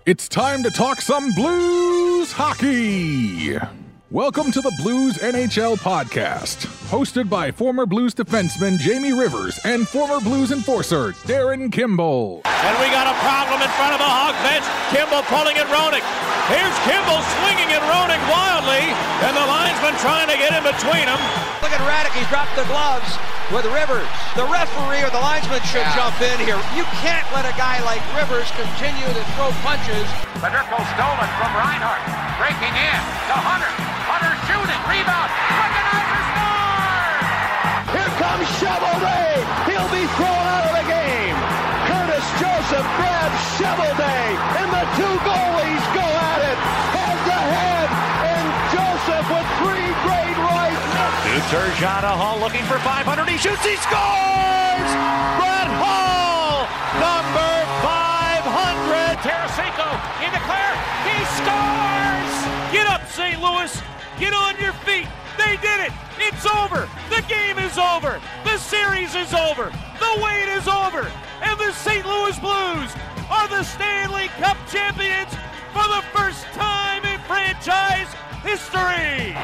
It's time to talk some Blues hockey. Welcome to the Blues NHL podcast, hosted by former Blues defenseman Jamie Rivers and former Blues enforcer Darren Kimball. And we got a problem in front of the Hawk bench. Kimball pulling at Roenick. Here's Kimball swinging at Roenick wildly, and the linesman trying to get in between them. Look at Radek, he's dropped the gloves with Rivers. The referee or the linesman should jump in here. You can't let a guy like Rivers continue to throw punches. Federico stolen from Reinhart, breaking in to Hunter. Hunter shooting, rebound, Wickenheiser scores! Here comes Shovelday. He'll be thrown out of the game. Curtis Joseph grabs Shovelday, and the two goalies go at it head to head. And Joseph with three great rights. Turgeon to Hall looking for 500. He shoots, he scores! Brett Hall, number 500. Tarasenko into Claire. He scores! Get up, St. Louis. Get on your feet. They did it. It's over. The game is over. The series is over. The wait is over. And the St. Louis Blues are the Stanley Cup champions for the first time in franchise history.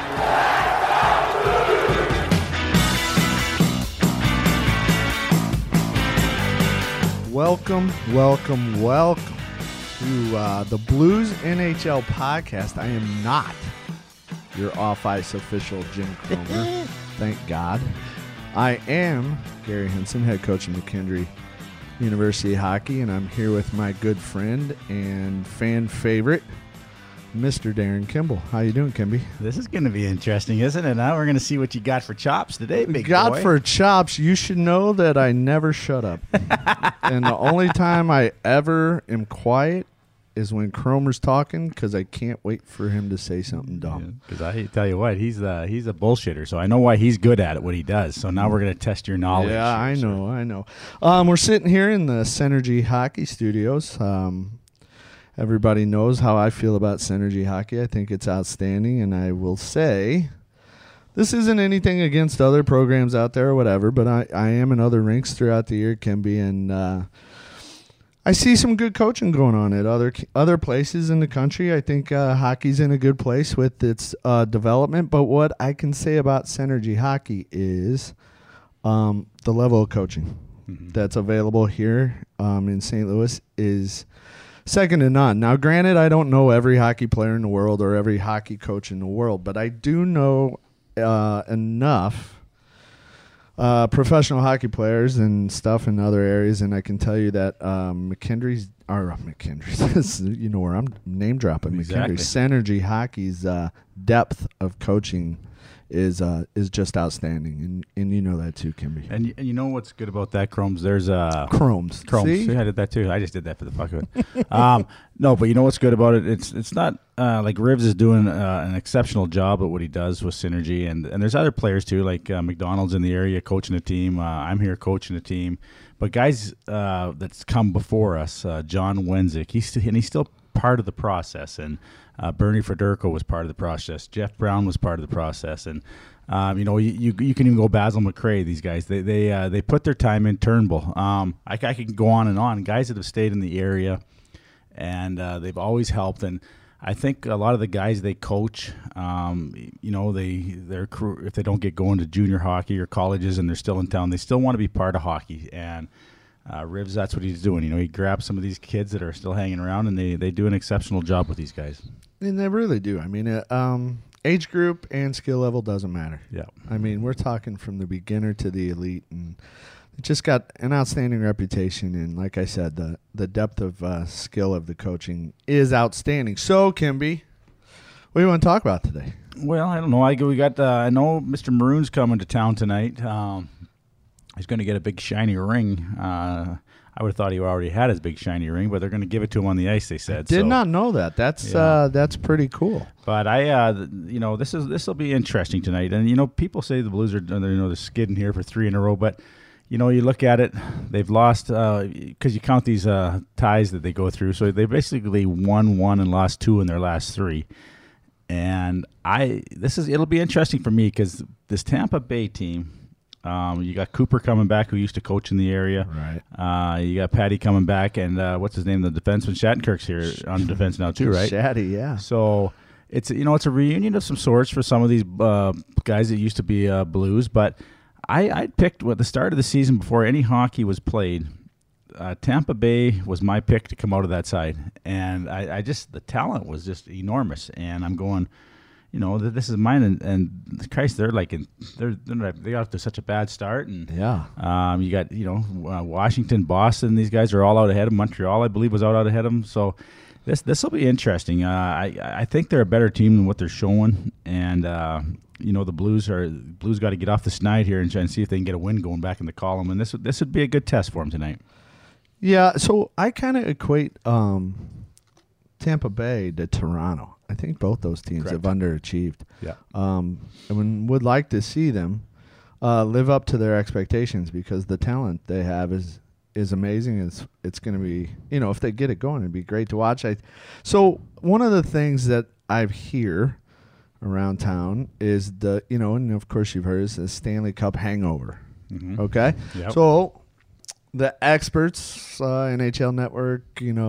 Welcome to the Blues NHL podcast. I am not your off-ice official, Jim Cromer. Thank God. I am Gary Henson, head coach of McKendree University Hockey, and I'm here with my good friend and fan favorite, Mr. Darren Kimball. How you doing, Kimby? This is going to be interesting, isn't it? Now we're going to see what you got for chops today, big boy. For chops, you should know that I never shut up. And the only time I ever am quiet is when Cromer's talking, because I can't wait for him to say something dumb. Because I tell you what, he's a bullshitter, so I know why he's good at it, what he does. So now we're going to test your knowledge. Yeah, I know. We're sitting here in the Synergy Hockey Studios. Everybody knows how I feel about Synergy Hockey. I think it's outstanding, and I will say this isn't anything against other programs out there or whatever, but I am in other rinks throughout the year, Kimby, and I see some good coaching going on at other places in the country. I think hockey's in a good place with its development, but what I can say about Synergy Hockey is the level of coaching that's available here in St. Louis is second to none. Now, granted, I don't know every hockey player in the world or every hockey coach in the world, but I do know enough professional hockey players and stuff in other areas, and I can tell you that McKendree's, you know where I'm name dropping, exactly. McKendree Synergy Hockey's depth of coaching is just outstanding, and you know that too, Kimby. And you know what's good about that, Chromes? There's Chromes. See, I did that too. I just did that for the fuck of it. No, but you know what's good about it? It's not like Rivs is doing an exceptional job at what he does with Synergy, and there's other players too, like McDonald's in the area coaching a team. I'm here coaching a team, but guys that's come before us, John Wenzik, he's still part of the process, and Bernie Federico was part of the process. Jeff Brown was part of the process, and you can even go Basil McRae. These guys, they put their time in. Turnbull. I can go on and on. Guys that have stayed in the area, and they've always helped. And I think a lot of the guys they coach, their crew, if they don't get going to junior hockey or colleges and they're still in town, they still want to be part of hockey. And Rivs, that's what he's doing. He grabs some of these kids that are still hanging around, and they do an exceptional job with these guys. And they really do. I mean, age group and skill level doesn't matter. Yeah. I mean, we're talking from the beginner to the elite, and it just got an outstanding reputation. And like I said, the depth of skill of the coaching is outstanding. So, Kimby, what do you want to talk about today? Well, I don't know. I know Mr. Maroon's coming to town tonight. He's going to get a big shiny ring. I would have thought he already had his big shiny ring, but they're going to give it to him on the ice, they said. Did not know that. That's pretty cool. But this will be interesting tonight. And people say the Blues are they're skidding here for 3 in a row, but you look at it, they've lost because you count these ties that they go through. So they basically won 1 and lost 2 in their last 3. And it'll be interesting for me because this Tampa Bay team You got Cooper coming back, who used to coach in the area. Right. You got Patty coming back, and what's his name? The defenseman Shattenkirk's here on defense now too, right? Shatty, yeah. So it's it's a reunion of some sorts for some of these guys that used to be Blues. But I picked at the start of the season before any hockey was played. Tampa Bay was my pick to come out of that side, and I just the talent was just enormous, and I'm going. This is mine, and Christ, they got off to such a bad start, and you got Washington, Boston, these guys are all out ahead of Montreal, I believe, was out ahead of them. So this will be interesting. I think they're a better team than what they're showing, and the Blues got to get off the snide here and try and see if they can get a win going back in the column, and this would be a good test for them tonight. Yeah, so I kind of equate Tampa Bay to Toronto. I think both those teams have underachieved. Yeah. And would like to see them live up to their expectations because the talent they have is amazing. It's going to be, if they get it going, it'd be great to watch. So one of the things that I hear around town is and of course you've heard, is the Stanley Cup hangover. Mm-hmm. Okay? Yep. So the experts, NHL Network,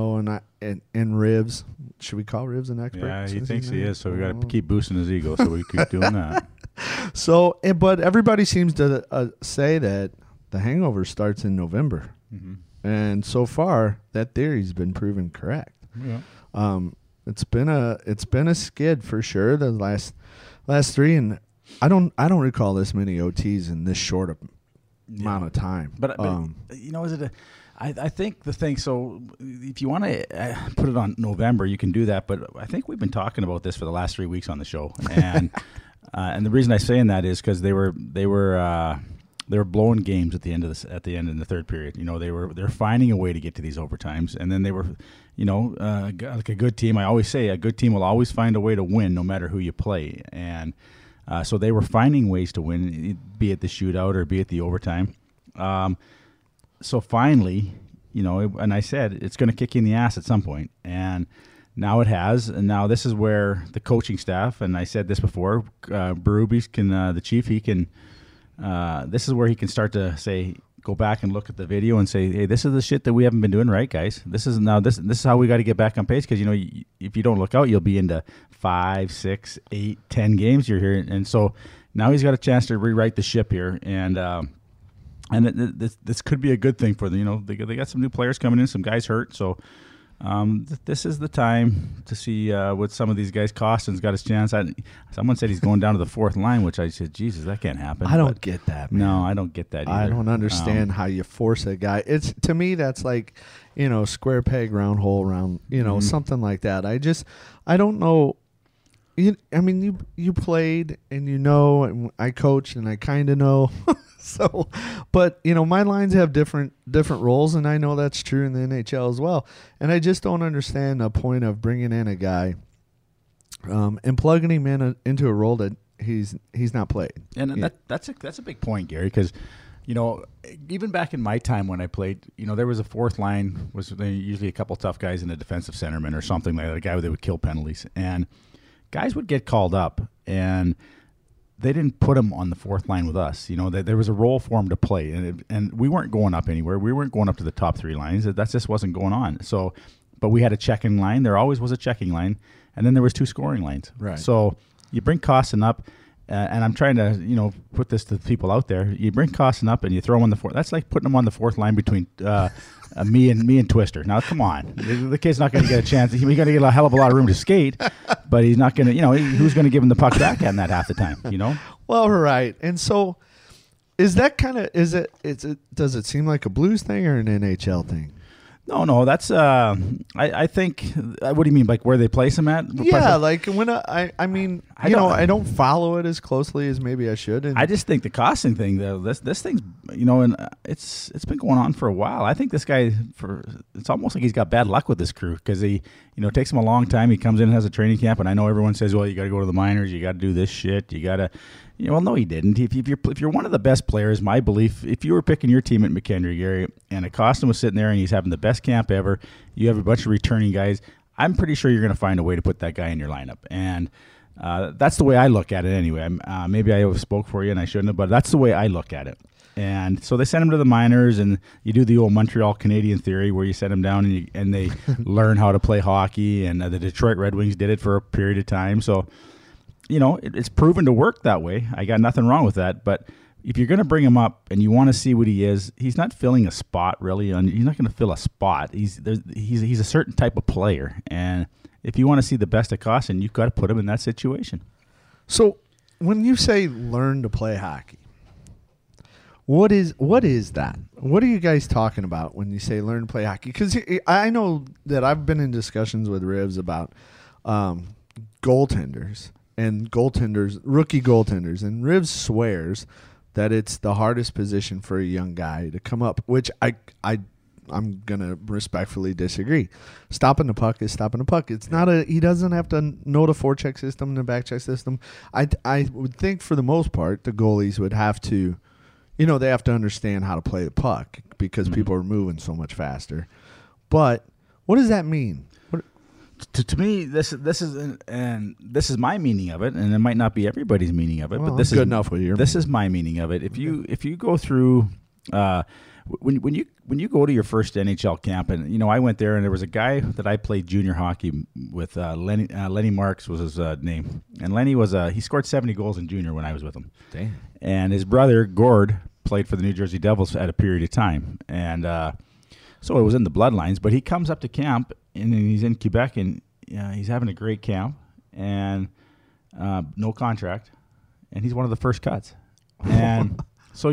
and Rivs. Should we call Rivs an expert? Yeah, he thinks he is, so we got to keep boosting his ego, so we keep doing that. So, but everybody seems to say that the hangover starts in November, and so far that theory's been proven correct. Yeah. It's been a skid for sure the last three, and I don't recall this many OTs in this short amount of time. But is it I think the thing, so if you want to put it on November, you can do that, but I think we've been talking about this for the last 3 weeks on the show, and and the reason I'm saying that is because they were blowing games at the end in the third period. They're finding a way to get to these overtimes, and then they were, like a good team. I always say a good team will always find a way to win, no matter who you play, and so they were finding ways to win, be it the shootout or be it the overtime. So finally, and I said it's going to kick you in the ass at some point, and now it has. And now this is where the coaching staff, and I said this before, Berube can, the chief, he can. This is where he can start to go back and look at the video and say, hey, this is the shit that we haven't been doing right, guys. This is how we got to get back on pace, because if you don't look out, you'll be into 5, 6, 8, 10 games you're here, and so now he's got a chance to rewrite the ship here, and this could be a good thing for them. They got some new players coming in, some guys hurt, so this is the time to see what some of these guys. Costin's got his chance. Someone said he's going down to the fourth line, which I said, Jesus, that can't happen. I don't get that, man. No, I don't get that either. I don't understand how you force a guy. To me, that's like, square peg, round hole, round, something like that. I don't know. You played, and and I coached, and I kind of know. So, but my lines have different roles, and I know that's true in the NHL as well. And I just don't understand the point of bringing in a guy, and plugging him into a role that he's not played. And that's a big point, Gary, because even back in my time when I played, there was a fourth line, was usually a couple tough guys in a defensive centerman or something like that, a guy that would kill penalties, and guys would get called up, and they didn't put him on the fourth line with us. There was a role for him to play, and we weren't going up anywhere. We weren't going up to the top three lines. That just wasn't going on. So, but we had a checking line. There always was a checking line, and then there was 2 scoring lines. Right. So you bring Kostin up, and I'm trying to put this to the people out there. You bring Kostin up and you throw him on the fourth. That's like putting him on the fourth line between me and Twister. Now, come on, the kid's not going to get a chance. He's going to get a hell of a lot of room to skate, but he's not going to. Who's going to give him the puck back at that half the time? Well, right. And so, is that kind of does it seem like a Blues thing or an NHL thing? No, that's I think. What do you mean, like where they place him at? Yeah, like when I don't follow it as closely as maybe I should. And I just think the Kostin thing, though, this thing's and it's been going on for a while. I think this guy, it's almost like he's got bad luck with this crew, because he it takes him a long time. He comes in and has a training camp, and I know everyone says, well, you got to go to the minors, you got to do this shit, you got to. Well, no, he didn't. If you're one of the best players, my belief, if you were picking your team at McHenry, Gary, and Kostin was sitting there and he's having the best camp ever, you have a bunch of returning guys, I'm pretty sure you're going to find a way to put that guy in your lineup. And that's the way I look at it anyway. Maybe I spoke for you and I shouldn't have, but that's the way I look at it. And so they send him to the minors, and you do the old Montreal Canadian theory where you send them down and they learn how to play hockey. And the Detroit Red Wings did it for a period of time. So, it's proven to work that way. I got nothing wrong with that. But if you're going to bring him up and you want to see what he is, he's not filling a spot really. He's not going to fill a spot. He's a certain type of player. And if you want to see the best of Kostin, you've got to put him in that situation. So when you say learn to play hockey, what is that? What are you guys talking about when you say learn to play hockey? Because I know that I've been in discussions with Rivs about goaltenders and rookie goaltenders, and Rivs swears that it's the hardest position for a young guy to come up, which I'm gonna respectfully disagree. Stopping the puck is stopping the puck. It's not he doesn't have to know the forecheck system and the backcheck system. I would think for the most part the goalies would have to. They have to understand how to play the puck because people are moving so much faster. But what does that mean? To me, this is my meaning of it, and it might not be everybody's meaning of it. Well, but this good is enough with you. This is my meaning of it. If you go through, when you go to your first NHL camp, and I went there, and there was a guy that I played junior hockey with. Lenny Marks was his name, and Lenny he scored 70 goals in junior when I was with him. Damn. And his brother Gord played for the New Jersey Devils at a period of time, and so it was in the bloodlines. But he comes up to camp, and he's in Quebec, and he's having a great camp, and no contract, and he's one of the first cuts. And so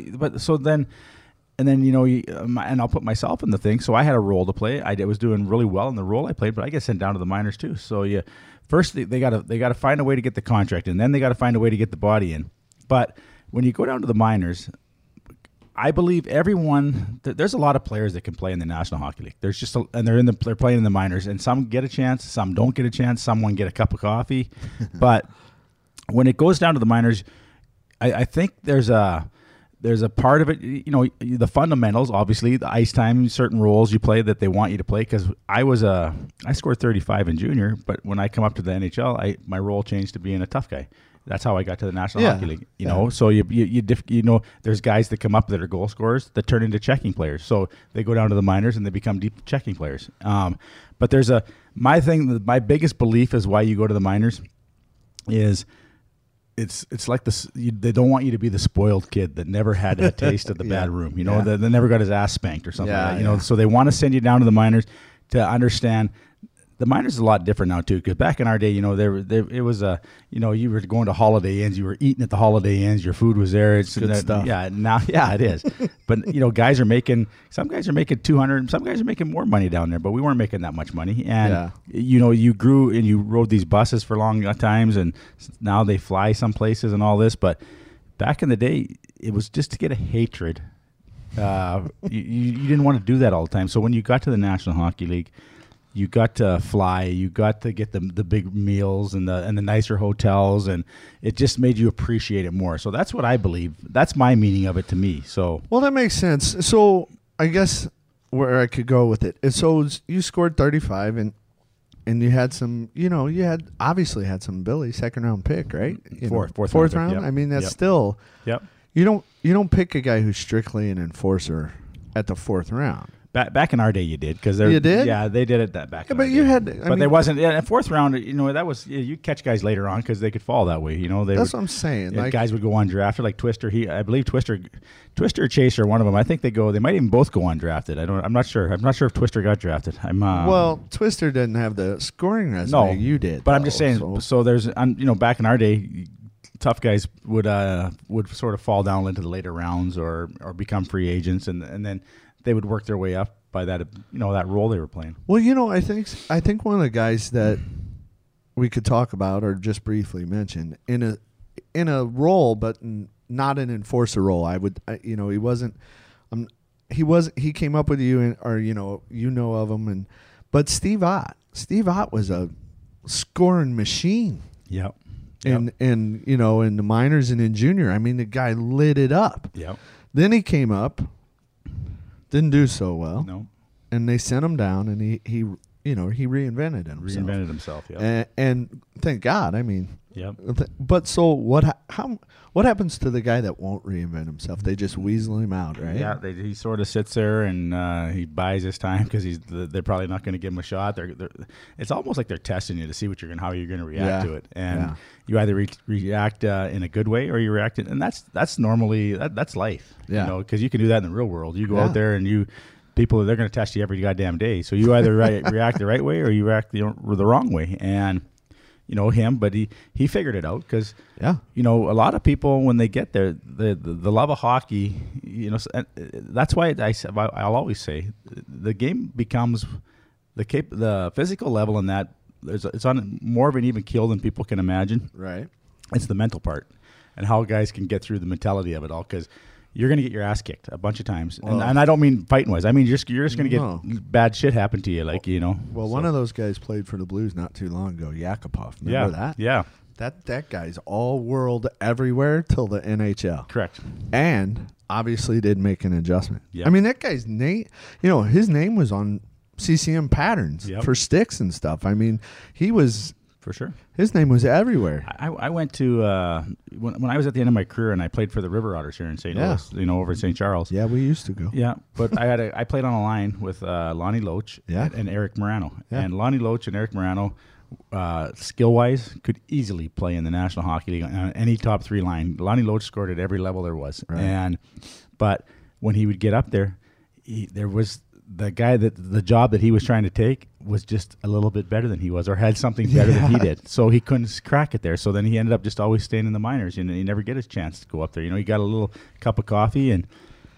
and I'll put myself in the thing. So I had a role to play. I was doing really well in the role I played, but I get sent down to the minors too. So first they got to find a way to get the contract, and then they got to find a way to get the body in. But when you go down to the minors, I believe there's a lot of players that can play in the National Hockey League. There's just they're playing in the minors, and some get a chance, some don't get a chance, someone get a cup of coffee. But when it goes down to the minors, I think there's a part of it, the fundamentals, obviously, the ice time, certain roles you play that they want you to play. Because I scored 35 in junior, but when I come up to the NHL, my role changed to being a tough guy. That's how I got to the National Hockey League. You know, so there's guys that come up that are goal scorers that turn into checking players. So they go down to the minors and they become deep checking players. But there's my biggest belief is why you go to the minors is. It's like this. They don't want you to be the spoiled kid that never had a taste of the bad room. That never got his ass spanked or something. Like that. So they want to send you down to the minors to understand. The minors is a lot different now too, because back in our day, it was you were going to Holiday Inns, you were eating at the Holiday Inns, your food was there. It's good stuff. Yeah, now it is. But some guys are making $200, some guys are making more money down there, but we weren't making that much money. And you grew and you rode these buses for long times, and now they fly some places and all this. But back in the day, it was just to get a hatred. You didn't want to do that all the time. So when you got to the National Hockey League, you got to fly. You got to get the big meals and the nicer hotels, and it just made you appreciate it more. So that's what I believe. That's my meaning of it to me. So that makes sense. So I guess where I could go with it is, so you scored 35, and you had some. Obviously had some ability. Second round pick, right? Fourth round. Yep. I mean, that's still. Yep. You don't pick a guy who's strictly an enforcer at the fourth round. Back in our day, you did, because you did. Yeah, they did it that back. But you had, there wasn't. Yeah, fourth round. That was you catch guys later on because they could fall that way. That's what I'm saying. Guys would go undrafted, like Twister. I believe Twister or Chaser, one of them. I think they might even both go undrafted. I'm not sure. I'm not sure if Twister got drafted. Twister didn't have the scoring resume. No, you did. But I'm just saying. So there's, back in our day, tough guys would sort of fall down into the later rounds or become free agents, and then they would work their way up by that that role they were playing. Well, I think one of the guys that we could talk about or just briefly mention in a role, but not an enforcer role. He wasn't. He came up with you, of him, but Steve Ott. Steve Ott was a scoring machine. Yep. In the minors and in junior, I mean, the guy lit it up. Yep. Then he came up. Didn't do so well. No. And they sent him down, and he he reinvented himself. Reinvented himself, yeah. And thank God. I mean, Yep. But so what happens to the guy that won't reinvent himself? They just weasel him out, right? Yeah, he sort of sits there and he buys his time because they're probably not going to give him a shot. It's almost like they're testing you to see how you're going to react to it, and you either react in a good way or you react, and that's normally that's life, because you can do that in the real world. You go out there and people they're going to test you every goddamn day, so you either react the right way or you react the wrong way, and. But he figured it out because, a lot of people, when they get there, the love of hockey, that's why I'll always say the game becomes the physical level in that it's on more of an even keel than people can imagine. Right. It's the mental part and how guys can get through the mentality of it all, because you're going to get your ass kicked a bunch of times. And I don't mean fighting-wise. I mean, you're just going to get bad shit happen to you, Well, one of those guys played for the Blues not too long ago, Yakupov. Remember that? Yeah. That guy's all-world everywhere till the NHL. Correct. And obviously did make an adjustment. Yep. I mean, that guy's name, his name was on CCM patterns for sticks and stuff. I mean, he was... For sure. His name was everywhere. I went to when I was at the end of my career and I played for the River Otters here in St. Louis, over in St. Charles. Yeah, we used to go. Yeah, but I played on a line with Lonnie Loach and Eric Morano. Yeah. And Lonnie Loach and Eric Morano, skill-wise, could easily play in the National Hockey League on any top three line. Lonnie Loach scored at every level there was. Right. But when he would get up there, there was the guy the job that he was trying to take was just a little bit better than he was, or had something better than he did. So he couldn't crack it there. So then he ended up just always staying in the minors, and he never get his chance to go up there. He got a little cup of coffee, and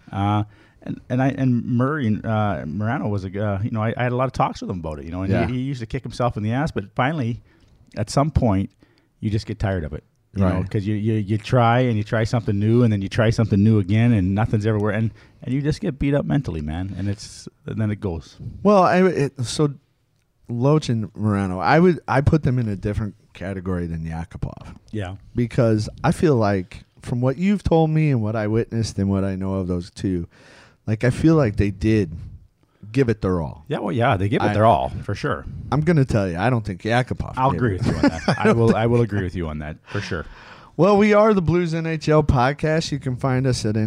Murray Morano was I had a lot of talks with him about it, and he used to kick himself in the ass, but finally, at some point, you just get tired of it. Because you try something new, and then you try something new again, and nothing's ever working, and you just get beat up mentally, man. And then it goes. Well, so Loach and Morano, I put them in a different category than Yakupov. Yeah, because I feel like from what you've told me and what I witnessed and what I know of those two, like I feel like they did give it their all. Yeah, well, yeah, they give it their all for sure. I'm going to tell you, I don't think Yakupov. I'll agree with you on that. I will agree with you on that for sure. Well, we are the Blues NHL podcast. You can find us at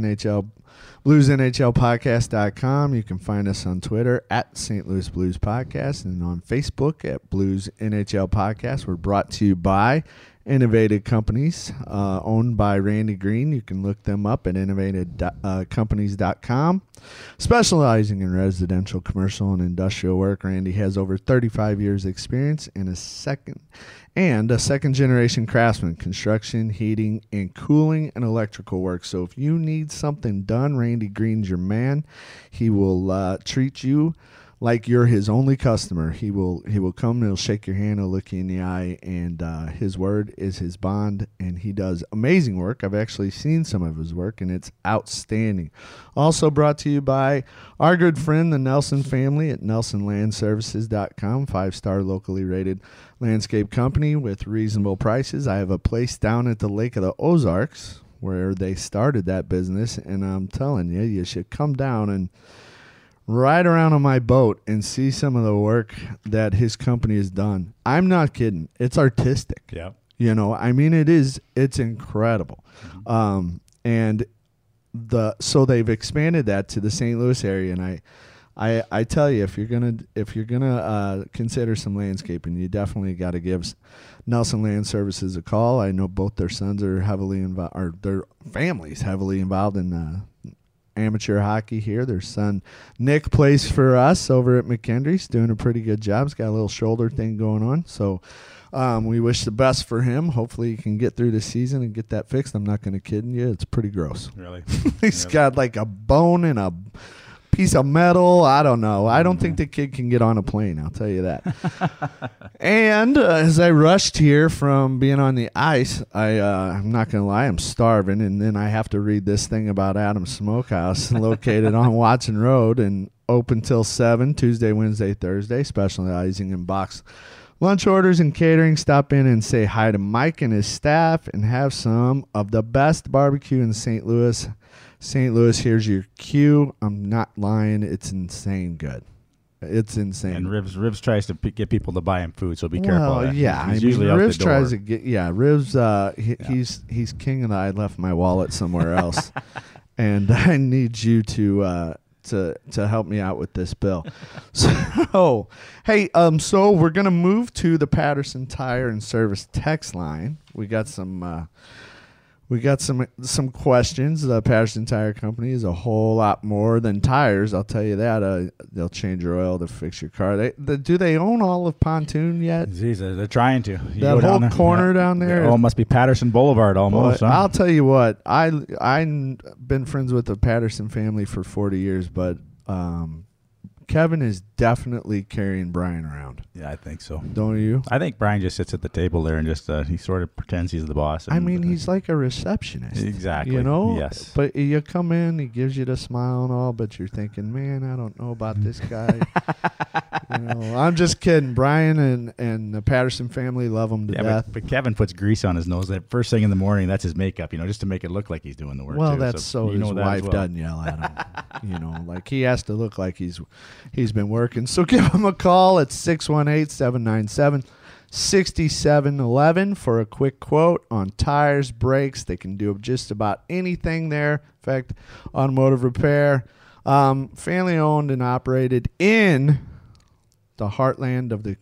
bluesnhlpodcast.com. You can find us on Twitter at St. Louis Blues Podcast and on Facebook at Blues NHL Podcast. We're brought to you by Innovative Companies, owned by Randy Green. You can look them up at innovativecompanies.com. Specializing in residential, commercial, and industrial work, Randy has over 35 years experience and a second-generation craftsman, construction, heating, and cooling, and electrical work. So if you need something done, Randy Green's your man. He will treat you like you're his only customer. He will come, he'll shake your hand, he'll look you in the eye, and his word is his bond, and he does amazing work. I've actually seen some of his work, and it's outstanding. Also brought to you by our good friend, the Nelson family at NelsonLandServices.com, 5-star locally rated landscape company with reasonable prices. I have a place down at the Lake of the Ozarks where they started that business, and I'm telling you, you should come down and ride around on my boat and see some of the work that his company has done. I'm not kidding. It's artistic. Yeah. I mean, it's incredible. And so they've expanded that to the St. Louis area. And I tell you, if you're gonna consider some landscaping, you definitely got to give Nelson Land Services a call. I know both their sons are heavily involved, or their families heavily involved in amateur hockey here. Their son Nick plays for us over at McKendree. He's doing a pretty good job. He's got a little shoulder thing going on, so we wish the best for him. Hopefully he can get through the season and get that fixed. I'm not going to kid you, it's pretty gross. Really? He's got like a bone and a piece of metal. I don't know. I don't think the kid can get on a plane, I'll tell you that. And as I rushed here from being on the ice, I'm not going to lie, I'm starving, and then I have to read this thing about Adams Smokehouse located on Watson Road and open till 7, Tuesday, Wednesday, Thursday, specializing in box lunch orders and catering. Stop in and say hi to Mike and his staff and have some of the best barbecue in St. Louis. St. Louis, here's your cue. I'm not lying. It's insane good. It's insane. And Rivs tries to get people to buy him food, so be careful. Well, yeah, he's usually out Rivs the door. tries to get. Yeah, Rivs. He's king, and I left my wallet somewhere else, and I need you to help me out with this bill. So, hey, so we're gonna move to the Patterson Tire and Service text line. We got some questions. The Patterson Tire Company is a whole lot more than tires. I'll tell you that. They'll change your oil to fix your car. Do they own all of Pontoon yet? Jeez, they're trying to. That whole corner down there. Oh, it must be Patterson Boulevard almost. Well, huh? I'll tell you what. I've been friends with the Patterson family for 40 years, but Kevin is definitely carrying Brian around. Yeah, I think so. Don't you? I think Brian just sits at the table there and just he sort of pretends he's the boss. I mean, he's like a receptionist. Exactly. You know? Yes. But you come in, he gives you the smile and all, but you're thinking, man, I don't know about this guy. I'm just kidding. Brian and the Patterson family love him to death. But Kevin puts grease on his nose. That first thing in the morning, that's his makeup, just to make it look like he's doing the work. Well, too. that's so his wife doesn't yell at him. Like he has to look like he's been working. So give him a call at 618-797-6711 for a quick quote on tires, brakes. They can do just about anything there. In fact, automotive repair. Family owned and operated in the heartland of the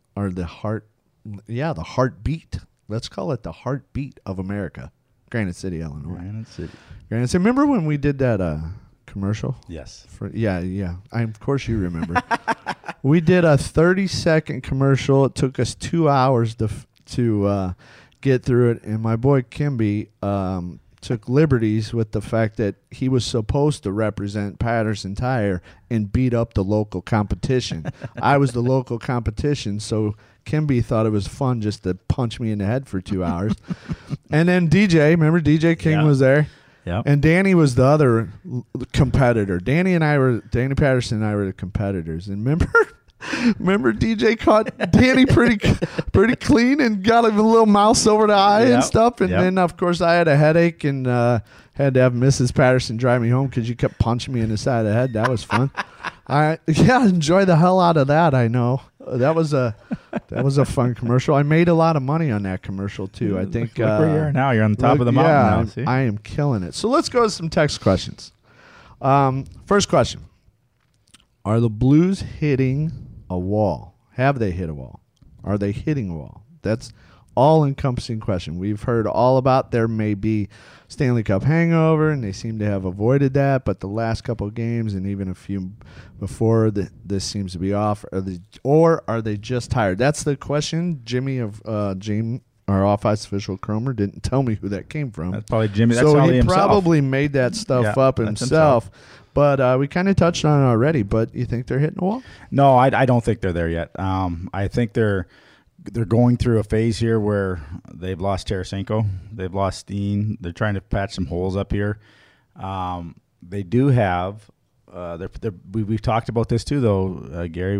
heartbeat. Let's call it the heartbeat of America. Granite City, Illinois. Granite City. Remember when we did that commercial? Yes. Of course you remember. We did a 30-second commercial. It took us 2 hours to get through it, and my boy Kimby took liberties with the fact that he was supposed to represent Patterson Tire and beat up the local competition. I was the local competition, so Kimby thought it was fun just to punch me in the head for 2 hours. And then remember DJ King was there? Yeah. And Danny was the other competitor. Danny Patterson and I were the competitors. And remember DJ caught Danny pretty clean and got him a little mouse over the eye and stuff. And then, of course, I had a headache and had to have Mrs. Patterson drive me home because you kept punching me in the side of the head. That was fun. Enjoy the hell out of that. I know that was a fun commercial. I made a lot of money on that commercial too. I think look where you are now. You're on the top of the mountain now. See? I am killing it. So let's go to some text questions. First question: are the Blues hitting a wall? Have they hit a wall? Are they hitting a wall? That's all-encompassing question. We've heard all about there may be Stanley Cup hangover, and they seem to have avoided that. But the last couple of games and even a few before this seems to be off. Or are they just tired? That's the question. Jimmy of James, our off-ice official Cromer, didn't tell me who that came from. That's probably Jimmy. That's so he himself. Probably made that stuff up himself. But we kind of touched on it already. But you think they're hitting a wall? No, I don't think they're there yet. I think they're going through a phase here where they've lost Tarasenko, they've lost Steen. They're trying to patch some holes up here. They do have. We've talked about this too, though, Gary.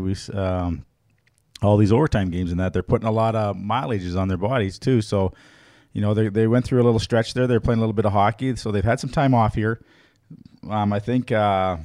All these overtime games and that they're putting a lot of mileages on their bodies too. So, they went through a little stretch there. They're playing a little bit of hockey, so they've had some time off here. I think they've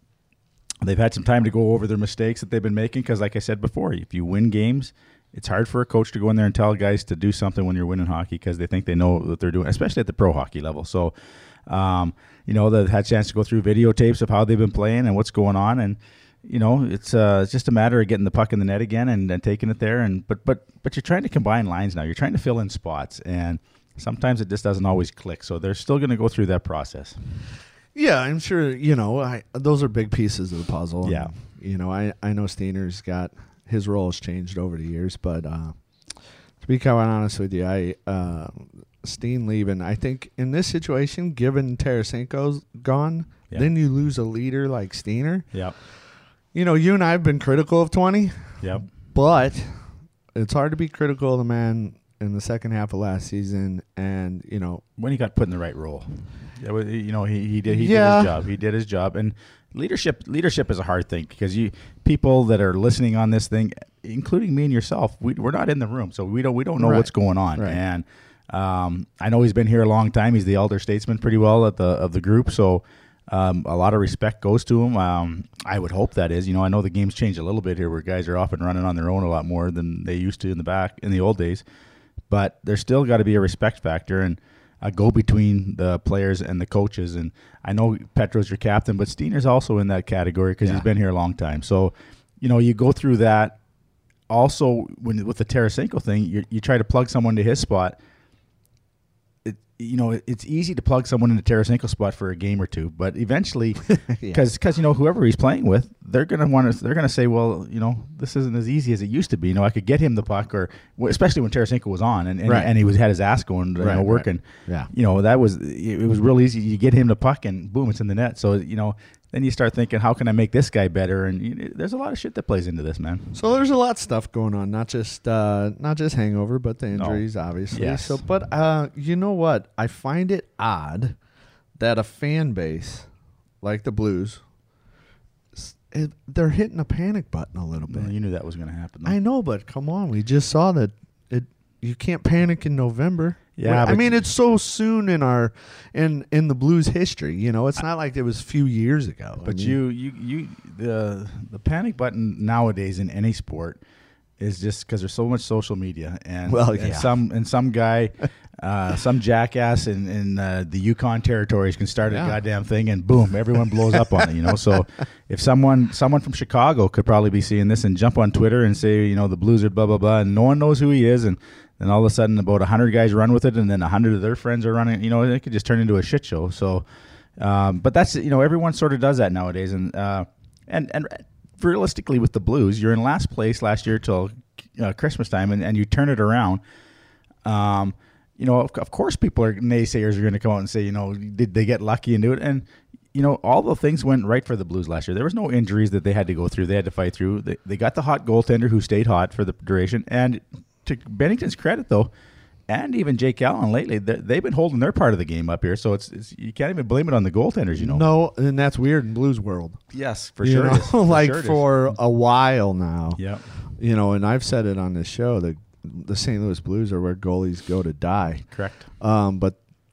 had some time to go over their mistakes that they've been making because, like I said before, if you win games, it's hard for a coach to go in there and tell guys to do something when you're winning hockey because they think they know what they're doing, especially at the pro hockey level. So, they've had a chance to go through videotapes of how they've been playing and what's going on. And, it's just a matter of getting the puck in the net again and taking it there. But you're trying to combine lines now. You're trying to fill in spots. And sometimes it just doesn't always click. So they're still going to go through that process. Yeah, I'm sure, those are big pieces of the puzzle. Yeah. And, I know Steiner's got his role has changed over the years, but to be quite honest with you, Steen leaving, I think in this situation, given Tarasenko's gone, then you lose a leader like Steiner. Yep. You and I have been critical of 20. Yep. But it's hard to be critical of the man in the second half of last season, and when he got put in the right role. He did his job. He did his job, and leadership is a hard thing because people that are listening on this thing, including me and yourself, we're not in the room, so we don't know what's going on. Right. And I know he's been here a long time. He's the elder statesman, pretty well of the group. So A lot of respect goes to him. I would hope that is. I know the game's changed a little bit here where guys are often running on their own a lot more than they used to in the old days. But there's still got to be a respect factor and a go between the players and the coaches. And I know Petro's your captain, but Steiner's also in that category because he's been here a long time. So, you go through that. Also, with the Tarasenko thing, you try to plug someone to his spot. It's easy to plug someone in the Tarasenko spot for a game or two, but eventually, because whoever he's playing with, they're gonna say, well, this isn't as easy as it used to be. I could get him the puck, or especially when Tarasenko was on and he had his ass going, working. Right. Yeah. It was real easy. You get him the puck and boom, it's in the net. So then you start thinking, how can I make this guy better? And there's a lot of shit that plays into this, man. So there's a lot of stuff going on, not just hangover, but the injuries, obviously. Yes. So, but you know what? I find it odd that a fan base like the Blues, they're hitting a panic button a little bit. Well, you knew that was going to happen, though. I know, but come on, we just saw that you can't panic in November. Yeah, I mean, it's so soon in the Blues history. It's not like it was a few years ago. But the panic button nowadays in any sport is just because there's so much social media and some guy, some jackass in the Yukon territories can start a goddamn thing and boom, everyone blows up on it. So if someone from Chicago could probably be seeing this and jump on Twitter and say the Blues are blah blah blah, and no one knows who he is, and then all of a sudden about 100 guys run with it, and then 100 of their friends are running. It could just turn into a shit show. So, but that's everyone sort of does that nowadays, and realistically with the Blues, you're in last place last year till Christmas time, and you turn it around. Of course, people are naysayers are going to come out and say, did they get lucky and do it? And all the things went right for the Blues last year. There was no injuries that they had to go through. They had to fight through. They got the hot goaltender who stayed hot for the duration, and to Bennington's credit, though, and even Jake Allen lately, they've been holding their part of the game up here. So it's you can't even blame it on the goaltenders, No, and that's weird in Blues world. Yes, for sure. For a while now. Yeah. And I've said it on this show that the St. Louis Blues are where goalies go to die. Correct. But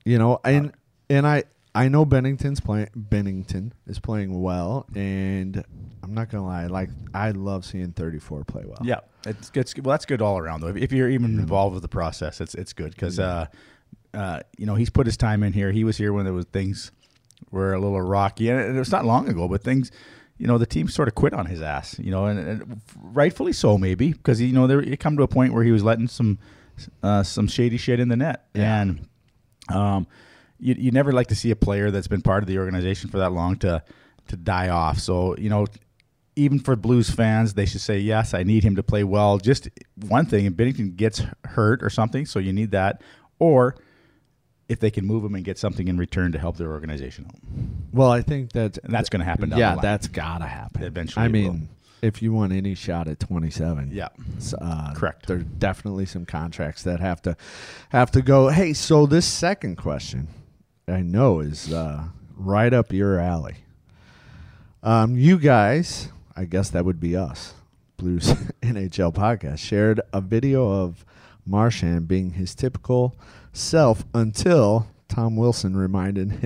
I know Bennington is playing well, and I'm not gonna lie, I love seeing 34 play well. Yeah, it's good. Well, that's good all around though. If you're even involved with the process, it's good because he's put his time in here. He was here when things were a little rocky, and it was not long ago. But things, the team sort of quit on his ass. And rightfully so, maybe because it come to a point where he was letting some shady shit in the net, and You never like to see a player that's been part of the organization for that long to die off. So, even for Blues fans, they should say, yes, I need him to play well. Just one thing, if Binnington gets hurt or something, so you need that. Or if they can move him and get something in return to help their organization out. Well, I think that's going to happen down the line. That's got to happen. Eventually I mean, if you want any shot at 27. Correct. There's definitely some contracts that have to go. Hey, so this second question I know is right up your alley. You guys, I guess that would be us, Blues NHL podcast, shared a video of Marchand being his typical self until Tom Wilson reminded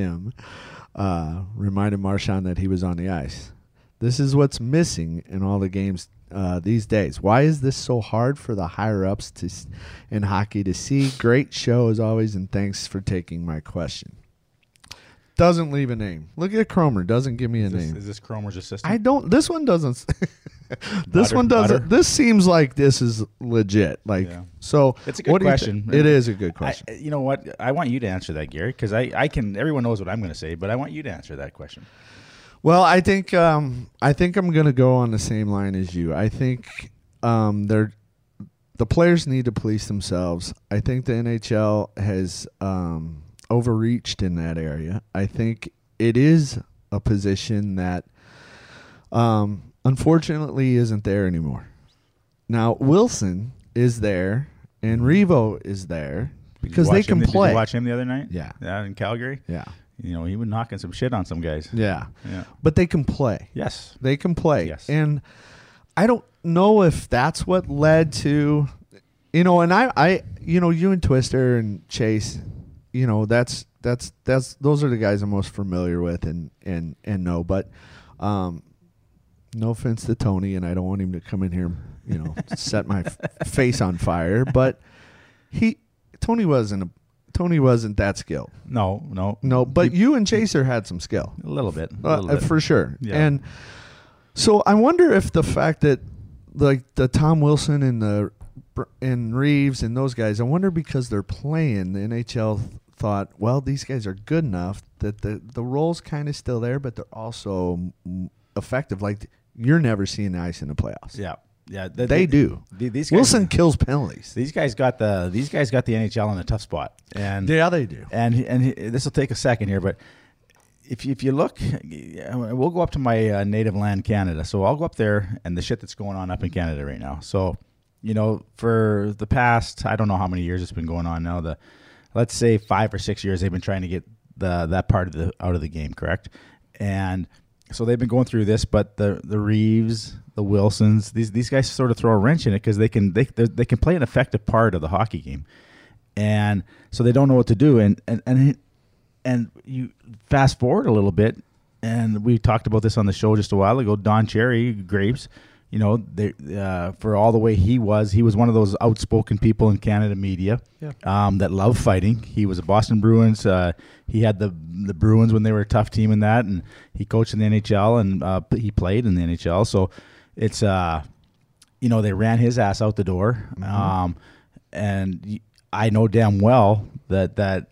Marchand that he was on the ice. This is what's missing in all the games these days. Why is this so hard for the higher-ups in hockey to see? Great show as always, and thanks for taking my question. Doesn't leave a name. Look at Cromer. Doesn't give me a name. Is this Cromer's assistant? I don't. This one doesn't. This one doesn't. This seems like this is legit. So it's a good question. It is a good question. You know what? I want you to answer that, Gary, because I can. Everyone knows what I'm going to say, but I want you to answer that question. Well, I think I'm going to go on the same line as you. I think the players need to police themselves. I think the NHL has overreached in that area. I think it is a position that unfortunately isn't there anymore. Now, Wilson is there and Revo is there because they can play. Did you watch him the other night? Yeah. In Calgary? Yeah. He was knocking some shit on some guys. Yeah. But they can play. Yes. They can play. Yes. And I don't know if that's what led to, and I you and Twister and Chase, that's those are the guys I'm most familiar with and know. But no offense to Tony, and I don't want him to come in here, set my face on fire. But Tony wasn't that skilled. No. But you and Chaser had some skill, A little bit. for sure. Yeah. And so I wonder if the fact that like the Tom Wilson and Reeves and those guys, I wonder because they're playing, the NHL thought, well, these guys are good enough that the role's kind of still there, but they're also effective. Like you're never seeing the ice in the playoffs. Yeah. They do. These guys, Wilson kills penalties. These guys got the NHL in a tough spot, and yeah, they do. And this will take a second here, but if you look, we'll go up to my native land, Canada. So I'll go up there and the shit that's going on up in Canada right now. So, for the past, I don't know how many years it's been going on now. Let's say 5 or 6 years, they've been trying to get that part out of the game, correct? And so they've been going through this, but the Reeves, the Wilsons, these guys sort of throw a wrench in it because they can play an effective part of the hockey game, and so they don't know what to do. And you fast forward a little bit, and we talked about this on the show just a while ago. Don Cherry Grapes, for all the way he was one of those outspoken people in Canada media that love fighting. He was a Boston Bruins. He had the Bruins when they were a tough team in that, and he coached in the NHL, and he played in the NHL. So it's, they ran his ass out the door. Mm-hmm. And I know damn well that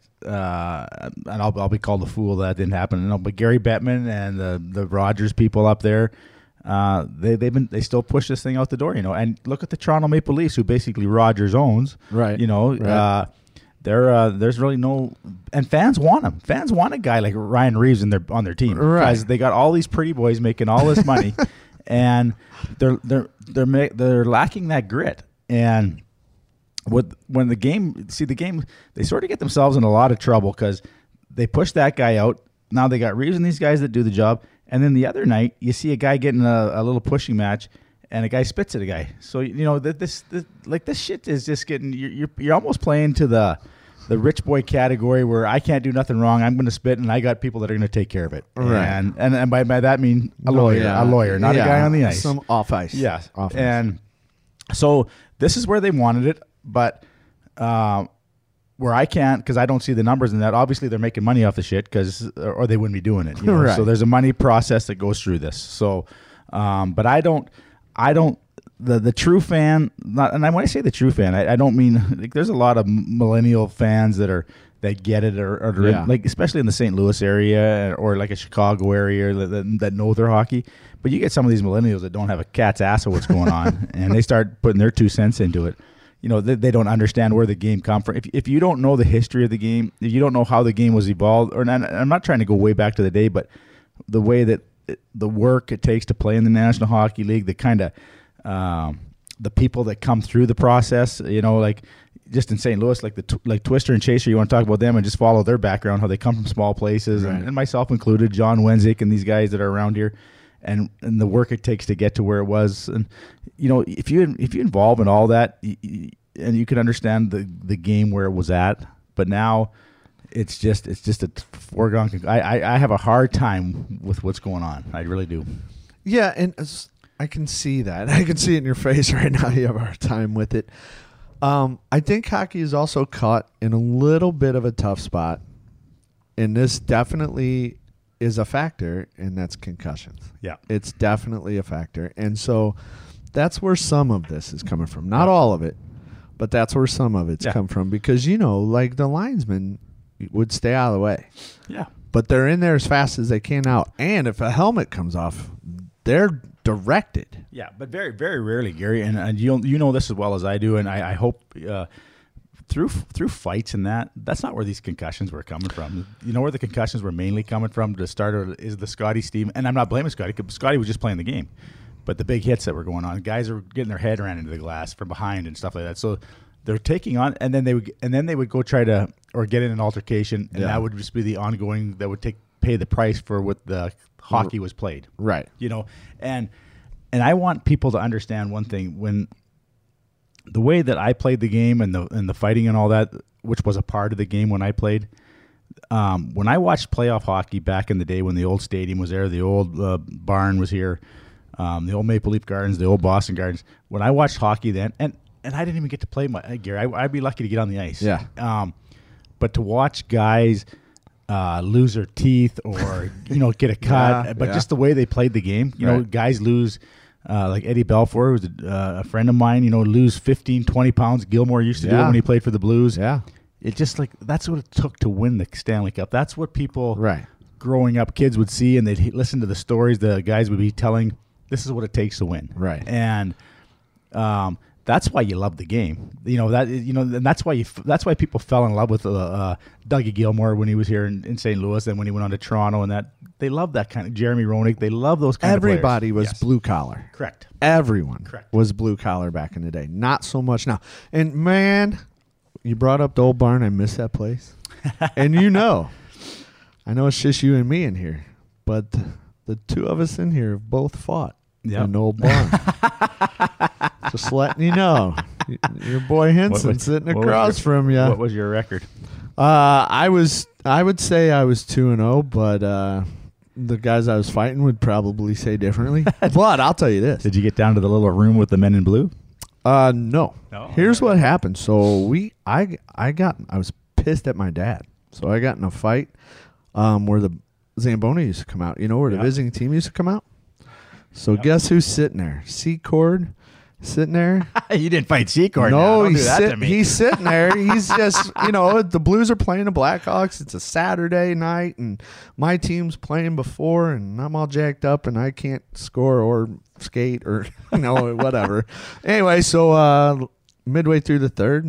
and I'll be called a fool that didn't happen. But Gary Bettman and the Rogers people up there, they still push this thing out the door, and look at the Toronto Maple Leafs, who basically Rogers owns, right? Right. There's really no, and fans want him. Fans want a guy like Ryan Reeves on their team, right? Because they got all these pretty boys making all this money, and they're lacking that grit. And when the game, they sort of get themselves in a lot of trouble because they push that guy out. Now they got Reeves and these guys that do the job. And then the other night, you see a guy getting a little pushing match, and a guy spits at a guy. So this shit is just getting. You're almost playing to the rich boy category where I can't do nothing wrong. I'm going to spit, and I got people that are going to take care of it. Right. And by that I mean a lawyer, not a guy on the ice. Some off ice. Yeah. Off ice. And so this is where they wanted it, but. Where I can't, because I don't see the numbers in that. Obviously, they're making money off the shit, or they wouldn't be doing it. Right. So there's a money process that goes through this. So, but I don't. The true fan, and when I say the true fan, I don't mean there's a lot of millennial fans that get it, or like especially in the St. Louis area or like a Chicago area that know their hockey. But you get some of these millennials that don't have a cat's ass of what's going on, and they start putting their 2 cents into it. They don't understand where the game come from. If you don't know the history of the game, if you don't know how the game was evolved, and I'm not trying to go way back to the day, but the way that the work it takes to play in the National Hockey League, the kind of the people that come through the process, like just in St. Louis, like Twister and Chaser, you want to talk about them and just follow their background, how they come from small places, right. and myself included, John Wenzik and these guys that are around here. And the work it takes to get to where it was, and if you involve in all that, and you can understand the game where it was at, but now it's just a foregone. I have a hard time with what's going on. I really do. Yeah, and I can see that. I can see it in your face right now. You have a hard time with it. I think hockey is also caught in a little bit of a tough spot, and this definitely is a factor, and that's concussions. Yeah. It's definitely a factor. And so that's where some of this is coming from. Not all of it, but that's where some of it's come from. Because, like the linesmen would stay out of the way. Yeah. But they're in there as fast as they can out. And if a helmet comes off, they're directed. Yeah, but very, very rarely, Gary, and you know this as well as I do, and I hope through fights and that's not where these concussions were coming from. Where the concussions were mainly coming from to start is the Scotty Steve, and I'm not blaming Scotty because Scotty was just playing the game, but the big hits that were going on, guys are getting their head ran into the glass from behind and stuff like that. So they're taking on, and then they would go try to or get in an altercation, and that would just be the ongoing that would pay the price for what the hockey was played. Right. And I want people to understand one thing. When the way that I played the game and the fighting and all that, which was a part of the game when I played, when I watched playoff hockey back in the day when the old stadium was there, the old barn was here, the old Maple Leaf Gardens, the old Boston Gardens. When I watched hockey then, and I didn't even get to play Gary. I'd be lucky to get on the ice. Yeah. But to watch guys lose their teeth or get a cut, but just the way they played the game, you know, guys lose. Like Eddie Belfour, who's a friend of mine, lose 15, 20 pounds. Gilmore used to do it when he played for the Blues. Yeah. It just that's what it took to win the Stanley Cup. That's what people growing up, kids would see, and they'd listen to the stories the guys would be telling. This is what it takes to win. Right. And that's why you love the game. And that's why people fell in love with Dougie Gilmore when he was here in St. Louis, and when he went on to Toronto, and that they love that kind of Jeremy Roenick. They love those kind of players. Everybody was blue collar. Correct. Everyone was blue collar back in the day. Not so much now. And man, you brought up the old barn. I miss that place. And I know it's just you and me in here, but the two of us in here have both fought in an old barn. Just letting you know. Your boy Henson sitting across from you. What was your record? I would say I was 2-0, but the guys I was fighting would probably say differently. But I'll tell you this. Did you get down to the little room with the men in blue? No. Here's what happened. So I was pissed at my dad. So I got in a fight where the Zamboni used to come out. You know where the visiting team used to come out? So guess who's sitting there? Secord sitting there. You didn't fight Secord. No, he's sitting there. He's just, the Blues are playing the Blackhawks. It's a Saturday night, and my team's playing before, and I'm all jacked up, and I can't score or skate or, whatever. Anyway, so midway through the third,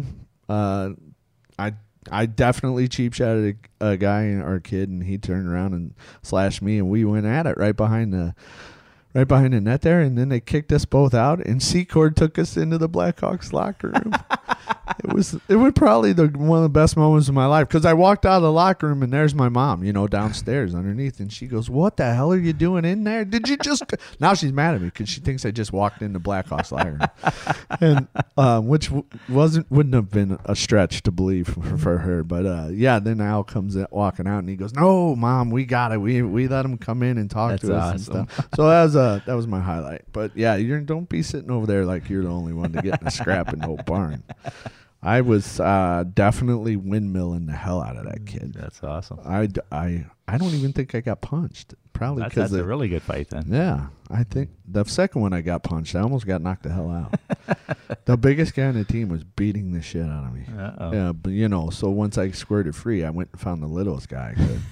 I definitely cheap shotted a guy or a kid, and he turned around and slashed me, and we went at it right behind the net there, and then they kicked us both out, and Secord took us into the Blackhawks locker room. It was probably one of the best moments of my life, because I walked out of the locker room, and there's my mom, downstairs underneath, and she goes, "What the hell are you doing in there? Did you just..." Now she's mad at me because she thinks I just walked into Blackhawks locker room, and which wouldn't have been a stretch to believe for her, but then Al comes walking out, and he goes, "No, Mom, we got it. We let him come in and talk to us and stuff." So that was my highlight. But yeah, don't be sitting over there like you're the only one to get in a scrap in the old barn. I was definitely windmilling the hell out of that kid. That's awesome. I don't even think I got punched. Probably because that's a really good fight then. Yeah, I think the second one I got punched, I almost got knocked the hell out. The biggest guy on the team was beating the shit out of me. Uh-oh. Yeah, but so once I squirted free, I went and found the littlest guy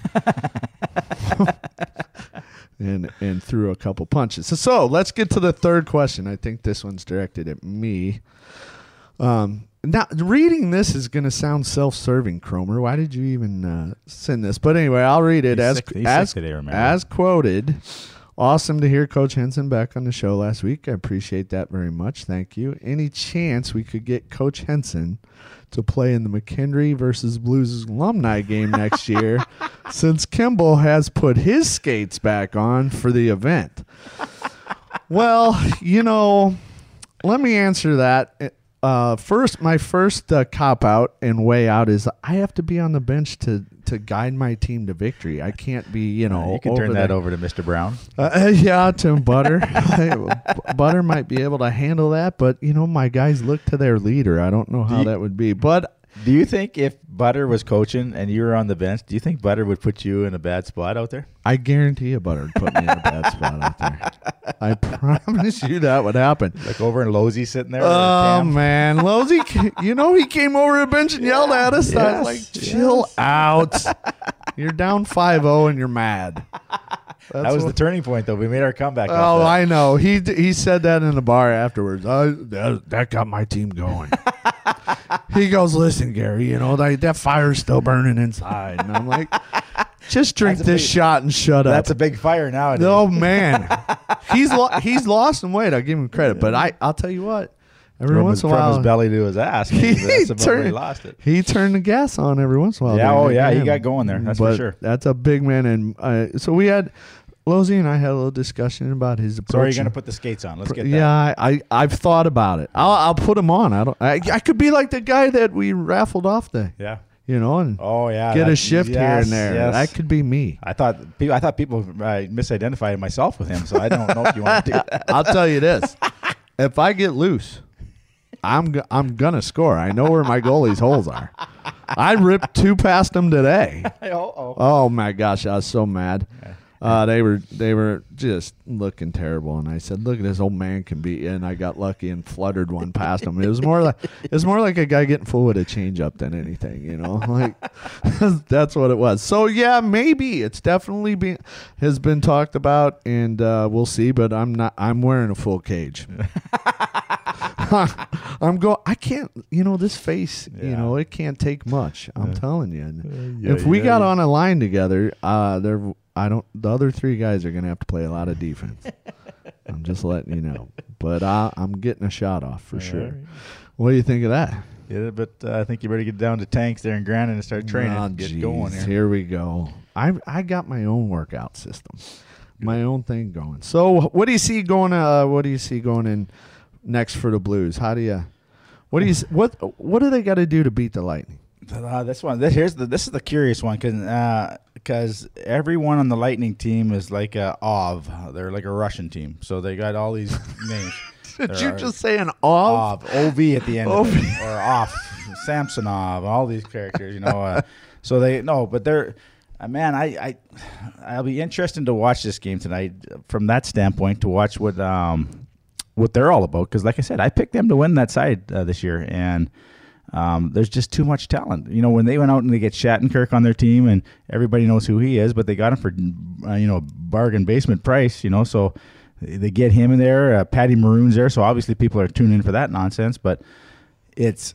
I could. and threw a couple punches. So let's get to the third question. I think this one's directed at me. Now, reading this is going to sound self-serving, Cromer. Why did you even send this? But anyway, I'll read it as quoted. Awesome to hear Coach Henson back on the show last week. I appreciate that very much. Thank you. Any chance we could get Coach Henson to play in the McHenry versus Blues alumni game next year, since Kimball has put his skates back on for the event? Well, let me answer that. My first cop out and way out is I have to be on the bench to guide my team to victory. I can't be, you can turn that over to Mr. Brown. Yeah, to Butter. Butter might be able to handle that, but my guys look to their leader. I don't know how that would be. But do you think if Butter was coaching and you were on the bench, do you think Butter would put you in a bad spot out there? I guarantee you Butter would put me in a bad spot out there. I promise you that would happen. Like over in Losey sitting there? Oh, man. Losey, he came over the bench and yelled at us. Yes, I was like, chill out. You're down 5-0 and you're mad. That was the turning point, though. We made our comeback. Oh, I know. He said that in the bar afterwards. That got my team going. He goes, "Listen, Gary, that fire's still burning inside." And I'm like, just drink this shot and shut up. That's a big fire now. Oh, man. He's lost some weight. I'll give him credit. But I'll tell you what. Every once in a while, from his belly to his ass, he lost it. He turned the gas on every once in a while. Yeah, he got going there. That's for sure. That's a big man. And so we had Losey and I had a little discussion about his approach. So are you going to put the skates on? Let's get that. Yeah, I've thought about it. I'll put them on. I could be like the guy that we raffled off there. Yeah. you know, and get a shift here and there. Yes. That could be me. I thought people misidentified myself with him, so I don't know if you want to do that. I'll tell you this: if I get loose, I'm gonna score. I know where my goalie's holes are. I ripped 2 past them today. Oh my gosh, I was so mad. They were just looking terrible, and I said, "Look, this old man can be." And I got lucky and fluttered one past him. It was more like a guy getting full with a changeup than anything, you know. Like that's what it was. So yeah, maybe it's definitely has been talked about, and we'll see. But I'm wearing a full cage. I can't, you know, this face, you know, it can't take much. I'm telling you. If we got on a line together, the other 3 guys are going to have to play a lot of defense. I'm just letting you know. But I'm getting a shot off for sure. Right. What do you think of that? Yeah, but I think you better get down to Tanks there in Granite and start training. Get going here. Here we go. I got my own workout system, my own thing going. So what do you see going? In next for the Blues? What do they got to do to beat the Lightning? This is the curious one because everyone on the Lightning team is like a OV. They're like a Russian team, so they got all these names. Did you just say an OV? OV at the end of it, or off Samsonov, all these characters, you know. So but they're man. I'll be interested to watch this game tonight from that standpoint, to watch what they're all about, because like I said, I picked them to win that side this year, and there's just too much talent. You know, when they went out and they get Shattenkirk on their team, and everybody knows who he is, but they got him for bargain basement price. You know, so they get him in there. Patty Maroon's there, so obviously people are tuning in for that nonsense. But it's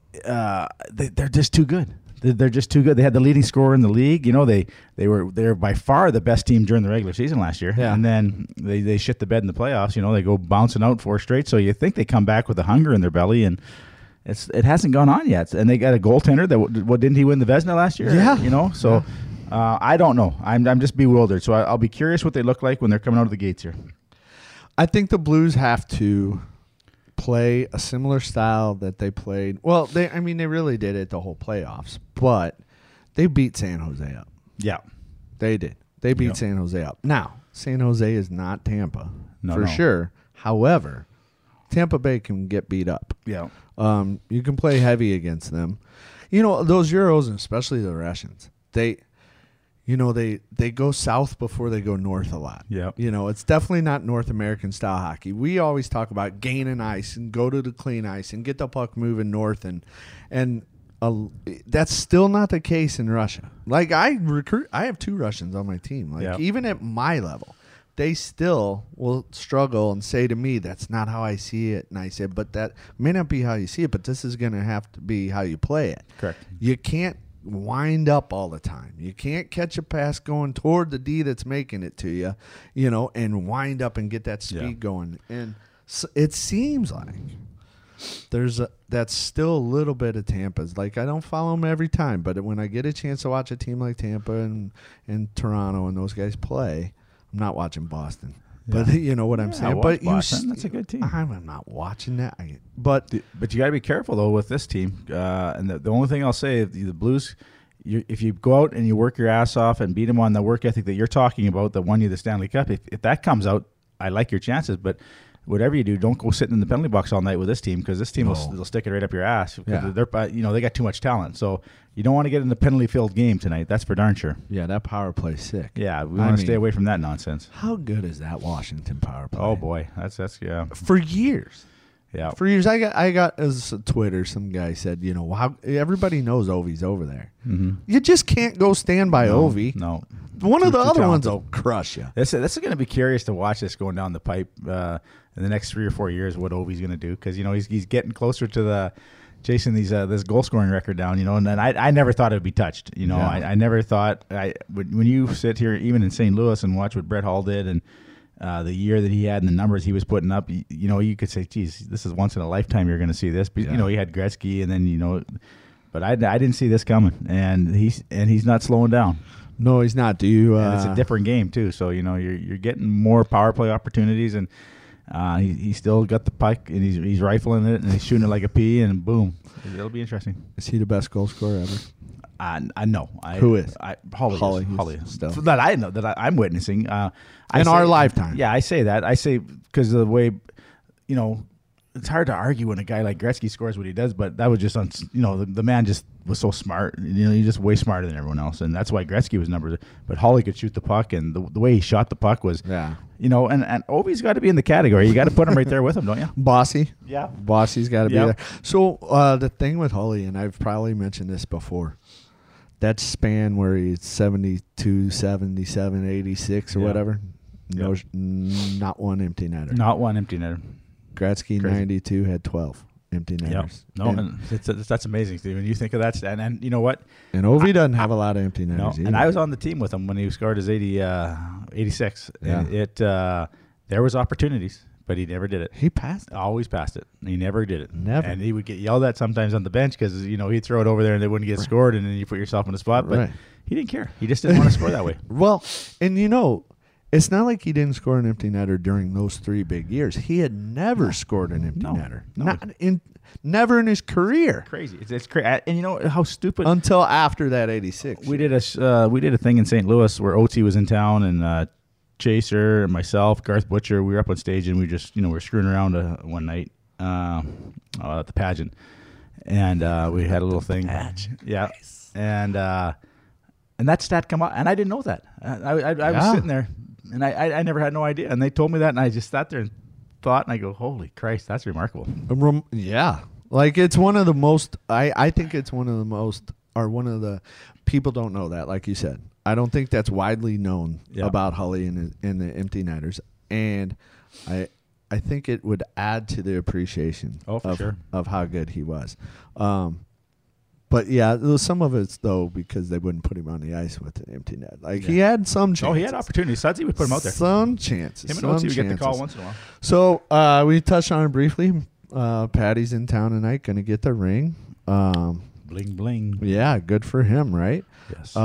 they're just too good. They're just too good. They had the leading scorer in the league. You know, they're by far the best team during the regular season last year. Yeah. And then they shit the bed in the playoffs. You know, they go bouncing out 4 straight. So you think they come back with a hunger in their belly, and it hasn't gone on yet. And they got a goaltender that didn't he win the Vezina last year? Yeah. You know, so I don't know. I'm just bewildered. So I'll be curious what they look like when they're coming out of the gates here. I think the Blues have to play a similar style that they played. Well, they really did it the whole playoffs, but they beat San Jose up. Yeah. They did. They beat San Jose up. Now, San Jose is not Tampa for sure. However, Tampa Bay can get beat up. Yeah. You can play heavy against them. You know, those Euros, and especially the Russians, they go south before they go north a lot. Yeah. You know, it's definitely not North American style hockey. We always talk about gaining ice and go to the clean ice and get the puck moving north, and that's still not the case in Russia. Like I have 2 Russians on my team. Like even at my level, they still will struggle and say to me, "That's not how I see it." And I say, "But that may not be how you see it, but this is going to have to be how you play it." Correct. You can't wind up all the time. You can't catch a pass going toward the D that's making it to you, you know, and wind up and get that speed going. And so it seems like that's still a little bit of Tampa's. Like, I don't follow them every time, but when I get a chance to watch a team like Tampa and Toronto and those guys play, I'm not watching Boston. But you know what I'm saying. But Boston, that's a good team. I'm not watching that. But you got to be careful though with this team. And the only thing I'll say, the Blues, if you go out and you work your ass off and beat them on the work ethic that you're talking about, that won you the Stanley Cup, if that comes out, I like your chances. But whatever you do, don't go sitting in the penalty box all night with this team, because this team will stick it right up your ass. Because they're they got too much talent. So you don't want to get in the penalty-filled game tonight. That's for darn sure. Yeah, that power play's sick. Yeah, we want to stay away from that nonsense. How good is that Washington power play? Oh boy, that's yeah. For years. Yeah. For years, I got as Twitter. Some guy said, you know, how everybody knows Ovi's over there. Mm-hmm. You just can't go stand by Ovi. No. One of the other ones will crush you. This is going to be curious to watch this going down the pipe in the next 3 or 4 years. What Ovi's going to do, because he's getting closer to chasing this goal scoring record down. You know, and I never thought it would be touched. You know, I never thought when you sit here even in St. Louis and watch what Brett Hull did and the year that he had and the numbers he was putting up, you could say, geez, this is once in a lifetime you're going to see this. But, he had Gretzky, and then, but I didn't see this coming, and he's not slowing down. No, he's not. Do you? And it's a different game too. So you're getting more power play opportunities, and He still got the puck, and he's rifling it, and he's shooting it like a pea, and boom. It'll be interesting. Is he the best goal scorer ever? I know. Who is? Holly. Still. That I know, that I'm witnessing. In our lifetime. Yeah, I say that. I say because of the way, it's hard to argue when a guy like Gretzky scores what he does, but that was just the man just was so smart. He's just way smarter than everyone else, and that's why Gretzky was number. But Holly could shoot the puck, and the way he shot the puck was, and Ovi's got to be in the category. You got to put him right there with him, don't you? Bossy. Yeah. Bossy's got to be there. So the thing with Holly, and I've probably mentioned this before, that span where he's 72, 77, 86 or whatever, not one empty netter. Not one empty netter. Gretzky, Crazy. 92, had 12 empty netters. No, and that's amazing, Steven. You think of that, and you know what? And Ovi doesn't have a lot of empty netters No, either. and I was on the team with him when he scored his 86. Yeah. And there was opportunities, but he never did it. He passed it. Always passed it. He never did it. Never. And he would get yelled at sometimes on the bench because he'd throw it over there and they wouldn't get scored, and then you put yourself in the spot. But he didn't care. He just didn't want to score that way. Well, and it's not like he didn't score an empty netter during those 3 big years. He had never scored an empty netter. No. Never in his career. Crazy. It's crazy. And you know how stupid. Until after that 86. We did a thing in St. Louis where OT was in town, and Chaser and myself, Garth Butcher, we were up on stage, and we just we're screwing around one night at the pageant, and we had a little thing. Yeah, nice. And that stat come out, and I didn't know that. I was sitting there, and I never had no idea, and they told me that, and I just sat there and thought, and I go, holy Christ, that's remarkable. Yeah, like it's one of the most. I think it's one of the most, or one of the people don't know that, like you said. I don't think that's widely known about Holly and the empty netters, and I think it would add to the appreciation of how good he was. But yeah, some of it's though because they wouldn't put him on the ice with an empty net. Like he had some chances. Oh, he had opportunities. Sudsy would put him out there. Some chances. Him and Otsy would get the call once in a while. So we touched on it briefly. Patty's in town tonight, going to get the ring. Bling bling. Yeah, good for him, right? Yes.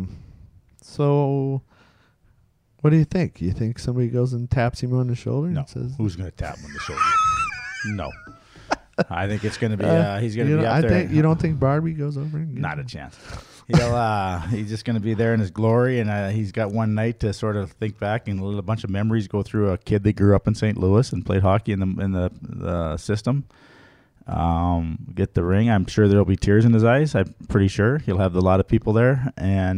So, what do you think? You think somebody goes and taps him on the shoulder? No. And says, who's going to tap him on the shoulder? No. I think it's going to be. He's going to be up there. You don't think Barbie goes over? And Not a chance. He's just going to be there in his glory, and he's got one night to sort of think back and let a bunch of memories go through a kid that grew up in St. Louis and played hockey in the system. Get the ring. I'm sure there'll be tears in his eyes. I'm pretty sure he'll have a lot of people there, and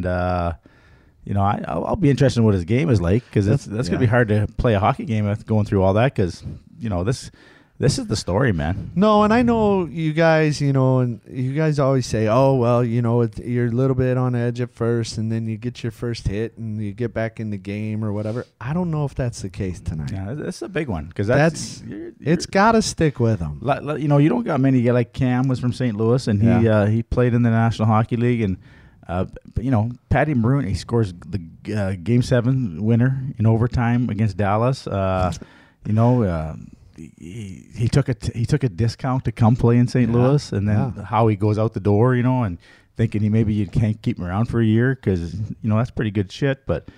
I'll be interested in what his game is like, because that's going to be hard to play a hockey game with going through all that, because this is the story, man. No, and I know you guys, and you guys always say, oh, well, you're a little bit on edge at first, and then you get your first hit, and you get back in the game or whatever. I don't know if that's the case tonight. Yeah, that's a big one, because it's got to stick with them. You don't got many. Like Cam was from St. Louis, and he played in the National Hockey League, and Patty Maroon, he scores the Game 7 winner in overtime against Dallas. He took a discount to come play in St. Louis, and then how he goes out the door, and thinking you can't keep him around for a year, because that's pretty good shit. But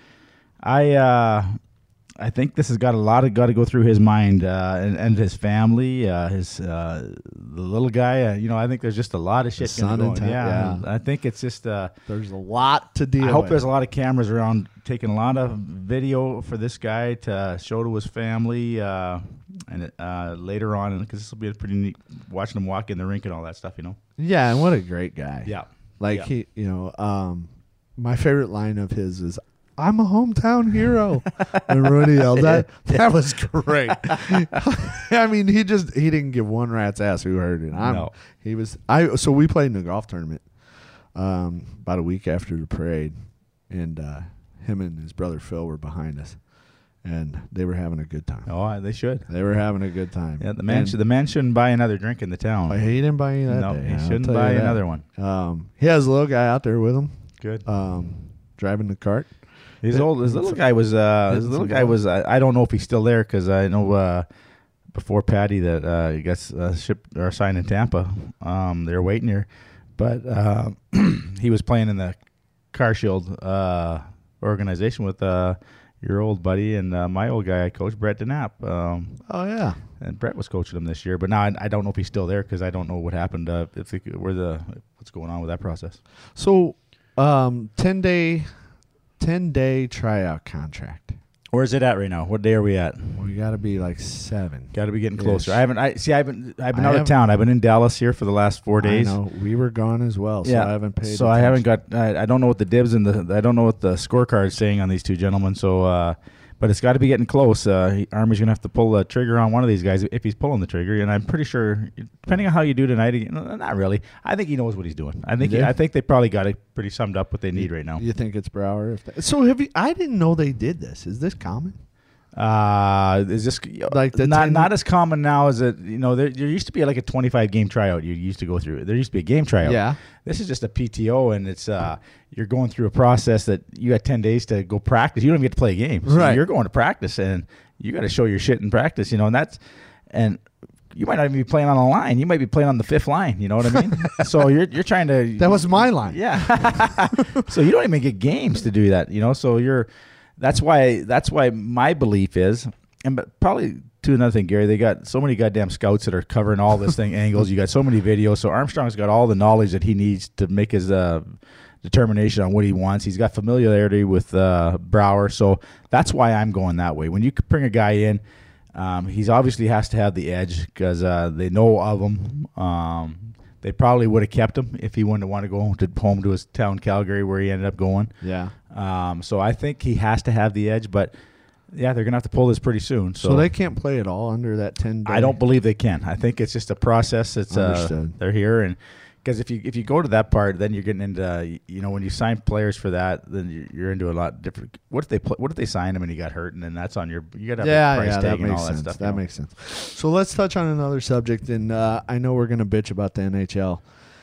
I think this has got to go through his mind and his family, the little guy. I think there's just a lot of shit going on. Yeah, I think it's just there's a lot to deal with. I hope there's a lot of cameras around taking a lot of video for this guy to show to his family, and later on, because this will be pretty neat watching him walk in the rink and all that stuff. Yeah, and what a great guy. Yeah, he, my favorite line of his is, "I'm a hometown hero." Remember when he yelled that? That was great. I mean, he didn't give one rat's ass who heard it. No. So we played in a golf tournament about a week after the parade, and him and his brother Phil were behind us, and they were having a good time. Oh, they should. They were having a good time. Yeah, the man shouldn't buy another drink in the town. He didn't buy any that no, day. He shouldn't buy another one. He has a little guy out there with him. Good. Driving the cart. His little guy was. I don't know if he's still there, because I know before Patty that he got shipped or signed in Tampa. They were waiting here, but he was playing in the Car Shield organization with your old buddy and my old guy I coached, Brett DeNapp. Oh yeah. And Brett was coaching him this year, but now I don't know if he's still there because I don't know what happened. What's going on with that process? So, 10-day tryout contract. Where's it at right now? What day are we at? We got to be like 7. Got to be getting closer. Ish. I've been out of town. I've been in Dallas here for the last 4 days. I know. We were gone as well, so I haven't paid. So I haven't got. I don't know what the dibs and I don't know what the scorecard's saying on these two gentlemen. So, but it's got to be getting close. Army's gonna have to pull the trigger on one of these guys if he's pulling the trigger. And I'm pretty sure, depending on how you do tonight, not really. I think he knows what he's doing. I think they probably got it pretty summed up what they need right now. You think it's Brouwer? So I didn't know they did this. Is this common? Is this like not as common now as it? There used to be like a 25 game tryout you used to go through. There used to be a game tryout. Yeah. This is just a PTO, and it's you're going through a process that you got 10 days to go practice. You don't even get to play a game. So right. You're going to practice, and you got to show your shit in practice. And you might not even be playing on a line. You might be playing on the 5th line. You know what I mean? So you're trying to. That was my line. Yeah. So you don't even get games to do that. So you're. That's why my belief is, but probably to another thing, Gary, they got so many goddamn scouts that are covering all this thing angles. You got so many videos. So Armstrong's got all the knowledge that he needs to make his determination on what he wants. He's got familiarity with Brouwer, so that's why I'm going that way. When you bring a guy in, he's obviously has to have the edge because they know of him. They probably would have kept him if he wouldn't want to go home to his town, Calgary, where he ended up going. Yeah. So I think he has to have the edge, but yeah, they're going to have to pull this pretty soon. So they can't play at all under that 10-day? I don't believe they can. I think it's just a process. It's Understood. They're here, and because if you go to that part, then you're getting into when you sign players for that, then you're into a lot different. What if they sign him and he got hurt, and then that's on you got to have a price tag and all that stuff. That makes sense. So let's touch on another subject, and I know we're going to bitch about the NHL.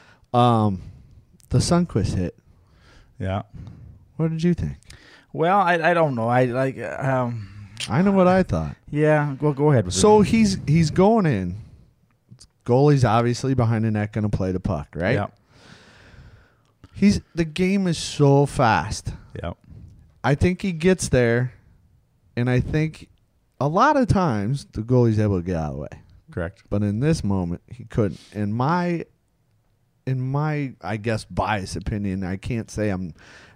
The Sundqvist hit. Yeah. What did you think? Well, I don't know. I know what I thought. Yeah, well, go ahead with so it. he's going in. Goalie's obviously behind the net, going to play the puck, right? Yeah. The game is so fast. Yeah. I think he gets there, and I think a lot of times the goalie's able to get out of the way. Correct. But in this moment, he couldn't. In my I guess biased opinion, I can't say I'm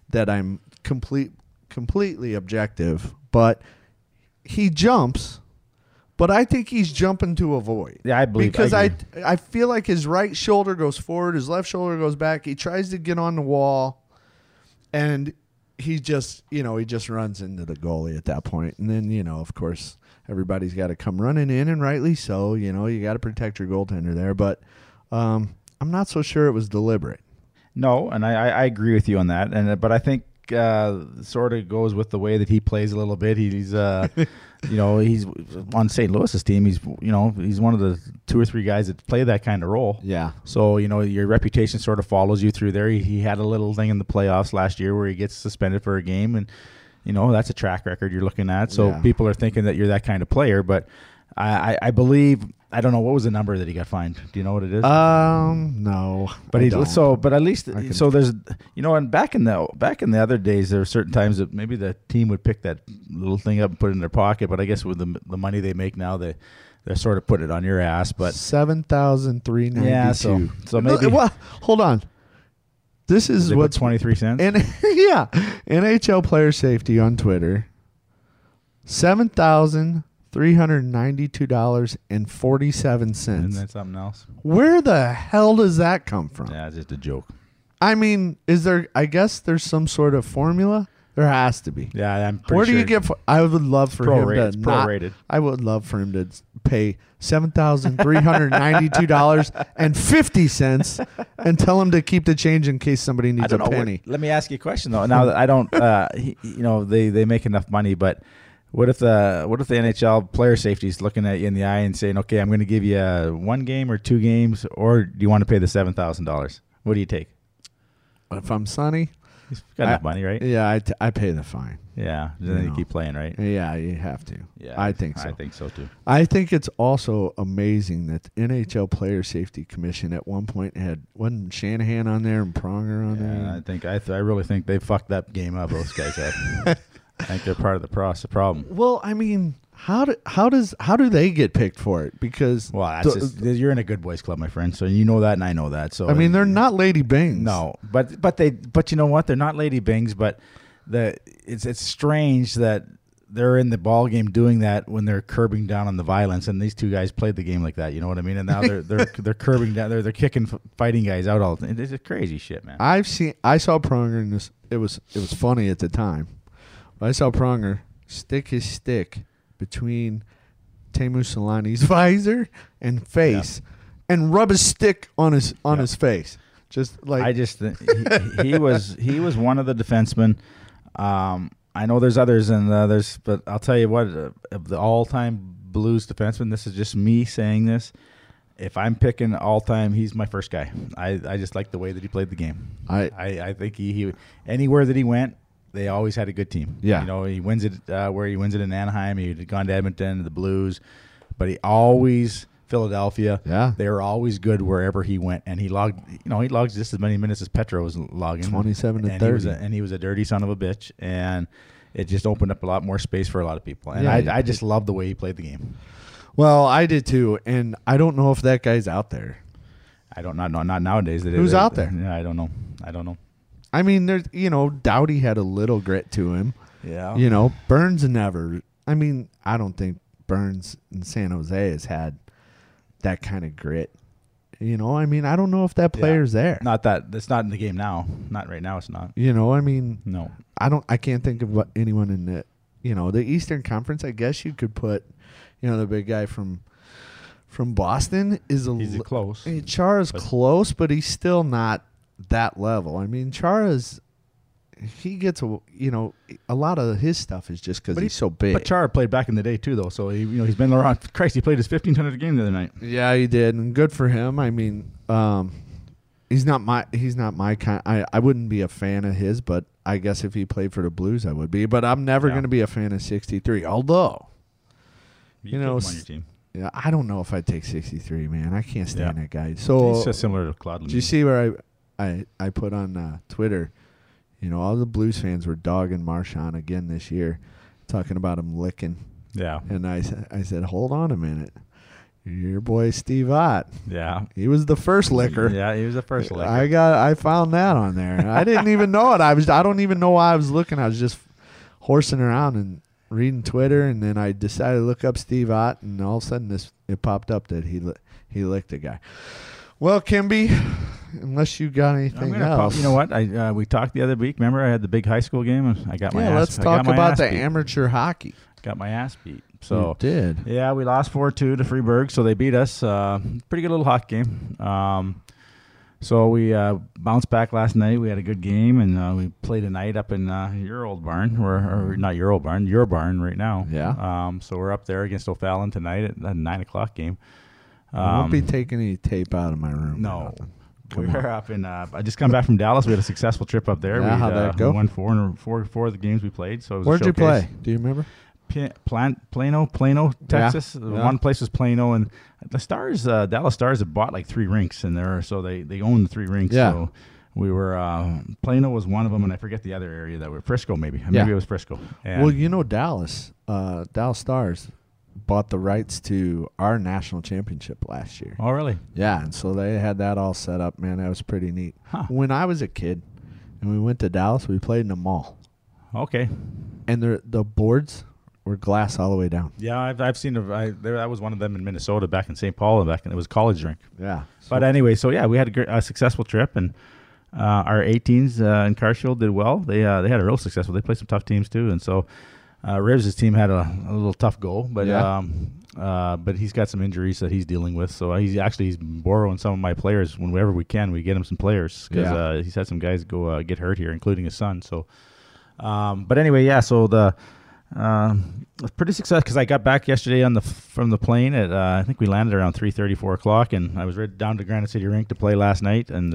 completely objective, but he jumps. But I think he's jumping to avoid. Yeah, I believe because I feel like his right shoulder goes forward, his left shoulder goes back. He tries to get on the wall, and he just runs into the goalie at that point. And then of course everybody's got to come running in, and rightly so. You got to protect your goaltender there, but I'm not so sure it was deliberate. No, and I agree with you on that. But I think sort of goes with the way that he plays a little bit. He's he's on St. Louis's team. He's one of the 2 or 3 guys that play that kind of role. Yeah. So your reputation sort of follows you through there. He had a little thing in the playoffs last year where he gets suspended for a game, and that's a track record you're looking at. So people are thinking that you're that kind of player, but I believe. I don't know what was the number that he got fined. Do you know what it is? No. But at least there's and back in the other days there were certain times that maybe the team would pick that little thing up and put it in their pocket. But I guess with the money they make now, they're sort of putting it on your ass. But $7,392. Yeah, so maybe. Well, hold on. This is what's 23 cents. And yeah, NHL player safety on Twitter. $7,392.47. Isn't that something else? Where the hell does that come from? Yeah, it's just a joke. I mean, I guess there's some sort of formula? There has to be. Yeah, I'm pretty Where sure. do you get? I would love for him to it's prorated. I would love for him to pay $7,392.50 and tell him to keep the change in case somebody needs a penny. Let me ask you a question though. Now that I don't, they make enough money, but what if the NHL player safety is looking at you in the eye and saying, okay, I'm going to give you 1 game or 2 games, or do you want to pay the $7,000? What do you take? If I'm Sonny. He's got enough money, right? Yeah, I pay the fine. Yeah, then you keep playing, right? Yeah, you have to. Yeah, I think so. I think so too. I think it's also amazing that the NHL Player Safety Commission at one point wasn't Shanahan on there and Pronger on there. I really think they fucked that game up. Those guys have. I think they're part of the problem. Well, I mean, how do they get picked for it? Because you're in a good boys club, my friend. So you know that, and I know that. So I mean, they're not Lady Bings. No, but you know what? They're not Lady Bings. But it's strange that they're in the ball game doing that when they're curbing down on the violence. And these two guys played the game like that. You know what I mean? And now they're curbing down. They're kicking, fighting guys out all the time. It's crazy shit, man. I saw Pronger in this. It was funny at the time. But I saw Pronger stick his stick between Teemu Selanne's visor and face, and rub his stick on his face. Just like he was one of the defensemen. I know there's others but I'll tell you what, of the all-time Blues defenseman, this is just me saying this. If I'm picking all-time, he's my first guy. I just like the way that he played the game. I think he anywhere that he went, they always had a good team. Yeah. You know, he wins it where he wins it in Anaheim. He'd gone to Edmonton, the Blues, but he always Philadelphia. Yeah. They were always good wherever he went, and he logged just as many minutes as Petro was logging. 27 to 30. And he was a dirty son of a bitch, and it just opened up a lot more space for a lot of people. And Yeah, I just love the way he played the game. Well, I did too, and I don't know if that guy's out there. I don't not nowadays. Who's out there? Yeah, I don't know. I mean, there's Doughty had a little grit to him. Yeah. Burns never. I mean, I don't think Burns in San Jose has had that kind of grit. I mean, I don't know if that player's there. Not that it's not in the game now. Not right now. It's not. I mean, no. I can't think of anyone in the Eastern Conference. I guess you could put, the big guy from Boston is he's close. Chara's close, but he's still not that level. I mean, he gets a lot of his stuff is just because he's so big. But Chara played back in the day too, though. So he's been around. Christ, he played his 1,500th game the other night. Yeah, he did, and good for him. I mean, he's not my kind. I wouldn't be a fan of his, but I guess if he played for the Blues, I would be. But I'm never going to be a fan of 63. Although, you know, on your team. Yeah, I don't know if I'd take 63, man. I can't stand that guy. So he's just similar to Claude. Did you see where I put on Twitter? All the Blues fans were dogging Marchand again this year, talking about him licking. Yeah. And I said, hold on a minute. Your boy Steve Ott. Yeah. He was the first licker. Yeah, he was the first licker. I found that on there. I didn't even know it. I don't even know why I was looking. I was just horsing around and reading Twitter, and then I decided to look up Steve Ott, and all of a sudden it popped up that he licked a guy. Well, Kimby, unless you got anything else. You know what? We talked the other week. Remember, I had the big high school game. I got my ass. Let's talk about the amateur hockey. Got my ass beat. So you did. Yeah, we lost 4-2 to Freeburg, so they beat us. Pretty good little hockey game. So we bounced back last night. We had a good game, and we played a night up in your old barn, or not your old barn, your barn right now. Yeah. So we're up there against O'Fallon tonight at a 9 o'clock game. I won't be taking any tape out of my room. No. We're up in. I just come back from Dallas. We had a successful trip up there. Yeah, how'd that go? We won four of the games we played. So it was Where'd you play? Do you remember? Plano, Texas. Yeah. One place was Plano, and the Stars, Dallas Stars, had bought like 3 rinks in there, so they own the 3 rinks. Yeah. So we were Plano was one of them, and I forget the other area that were Frisco maybe. Yeah. Maybe it was Frisco. And Well, Dallas Stars bought the rights to our national championship last year. Oh, really? Yeah, and so they had that all set up, man. That was pretty neat. Huh. When I was a kid and we went to Dallas, we played in the mall. Okay. And the boards were glass all the way down. Yeah, I've seen that was one of them in Minnesota back in St. Paul and it was a college rink. Yeah. But anyway, so yeah, we had a successful trip, and our 18s in Carsfield did well. They had a real successful. They played some tough teams too, and so Rivs' team had a little tough go, but but he's got some injuries that he's dealing with. So he's borrowing some of my players whenever we can. We get him some players because he's had some guys go get hurt here, including his son. So, but anyway, yeah. So the pretty successful because I got back yesterday from the plane at I think we landed around 3:30, 4 o'clock, and I was right down to Granite City Rink to play last night, and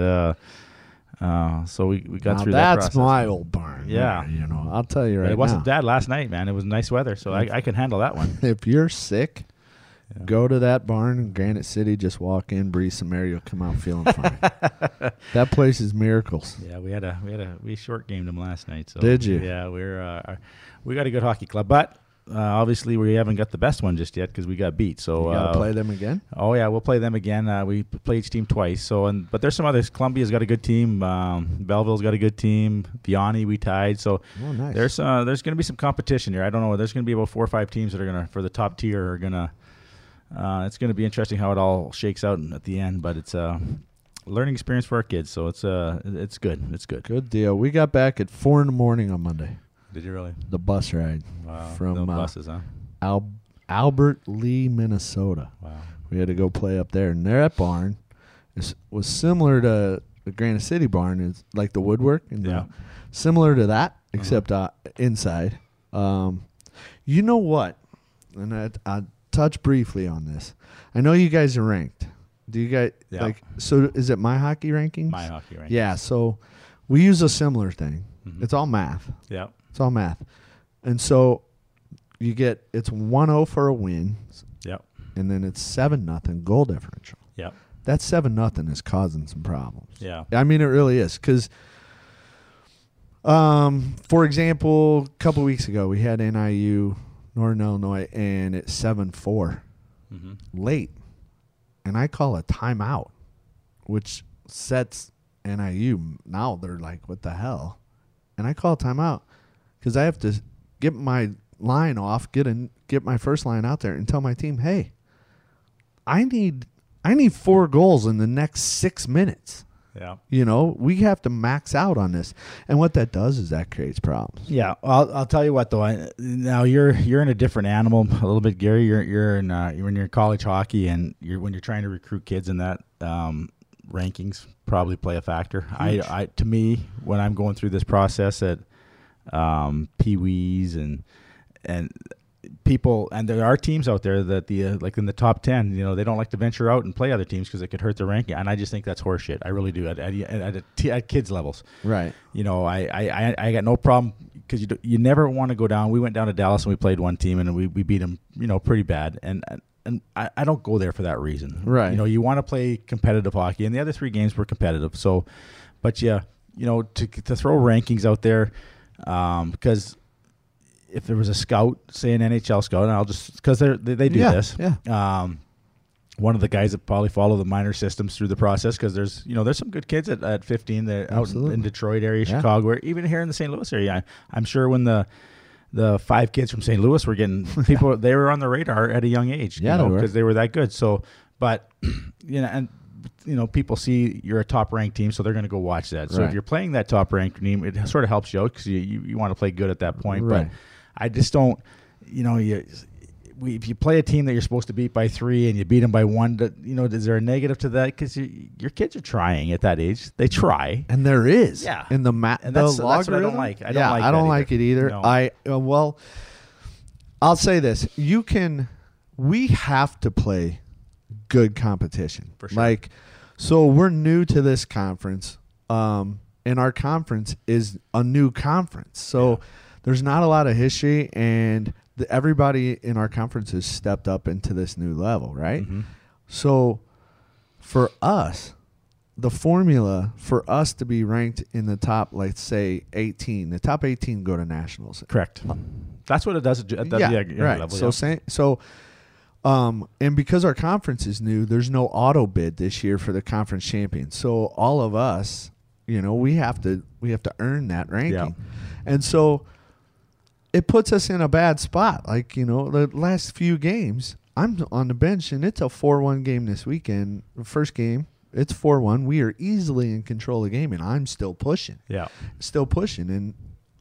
so we got through that process. That's my old barn. Yeah. There, I'll tell you right now. It wasn't bad last night, man. It was nice weather, so I can handle that one. If you're sick Go to that barn in Granite City, just walk in, breathe some air, you'll come out feeling fine. That place is miracles. Yeah, we short gamed them last night. So did you? Yeah, we got a good hockey club, but obviously we haven't got the best one just yet because we got beat. So you gotta play them again. Oh yeah, we'll play them again. We play each team twice. So but there's some others. Columbia's got a good team. Belleville's got a good team. Vianney we tied. So nice. There's going to be some competition here. I don't know. There's going to be about 4 or 5 teams that are going to for the top tier are going to. It's going to be interesting how it all shakes out at the end, but it's a learning experience for our kids. So it's good. It's good. Good deal. We got back at 4 a.m. on Monday. Did you really? The bus ride. Wow. From no buses, huh? Albert Lee, Minnesota. Wow. We had to go play up there, and that barn was similar to the Granite City barn. It's like the woodwork, and similar to that, except inside. You know what? And I touch briefly on this. I know you guys are ranked. Do you guys so is it My Hockey Rankings? My Hockey Rankings. Yeah, so we use a similar thing. Mm-hmm. It's all math. Yeah. It's all math. And so it's 1-0 for a win. Yep. And then it's 7-0 goal differential. Yep. That 7-0 is causing some problems. Yeah. I mean, it really is. Because, for example, a couple weeks ago, we had NIU, Northern Illinois, and it's 7-4 late. And I call a timeout, which sets NIU. Now they're like, what the hell? And I call a timeout because I have to get my line off, get my first line out there and tell my team, hey, I need 4 goals in the next 6 minutes. Yeah. You know, we have to max out on this. And what that does is that creates problems. Yeah. I'll tell you what, though. Now you're in a different animal a little bit, Gary. You're in college hockey, and when you're trying to recruit kids in that rankings probably play a factor. To me, when I'm going through this process at Pee-wees and people, and there are teams out there that like in the top 10, they don't like to venture out and play other teams because it could hurt their ranking, and I just think that's horseshit. I really do at kids levels. Right. I got no problem because you never want to go down. We went down to Dallas and we played one team and we beat them, pretty bad, and I don't go there for that reason. Right. You want to play competitive hockey, and the other 3 games were competitive. So, but to throw rankings out there, because if there was a scout, say an NHL scout, and I'll just because they do this. Yeah. One of the guys that probably follow the minor systems through the process, because there's some good kids at 15 that out in Detroit area, Chicago, or even here in the St. Louis area. I'm sure when the 5 kids from St. Louis were getting people, they were on the radar at a young age, because they were that good. So, but people see you're a top ranked team, so they're going to go watch that. So if you're playing that top ranked team, it sort of helps you out because you want to play good at that point. Right. But I just don't, if you play a team that you're supposed to beat by 3 and you beat them by 1, is there a negative to that? Because your kids are trying at that age. They try. And there is. Yeah. In the and that's what I don't like. I don't like it either. No. I'll say this. We have to play good competition. For sure. So we're new to this conference, and our conference is a new conference. So there's not a lot of history, and everybody in our conference has stepped up into this new level, right? Mm-hmm. So for us, the formula for us to be ranked in the top, let's say 18, the top 18 go to nationals. Correct. That's what it does at the right. level. And because our conference is new, there's no auto bid this year for the conference champion. So all of us, we have to earn that ranking. Yeah. And so it puts us in a bad spot. The last few games, I'm on the bench, and it's a 4-1 game this weekend. The first game, it's 4-1. We are easily in control of the game, and I'm still pushing. Yeah. Still pushing. And,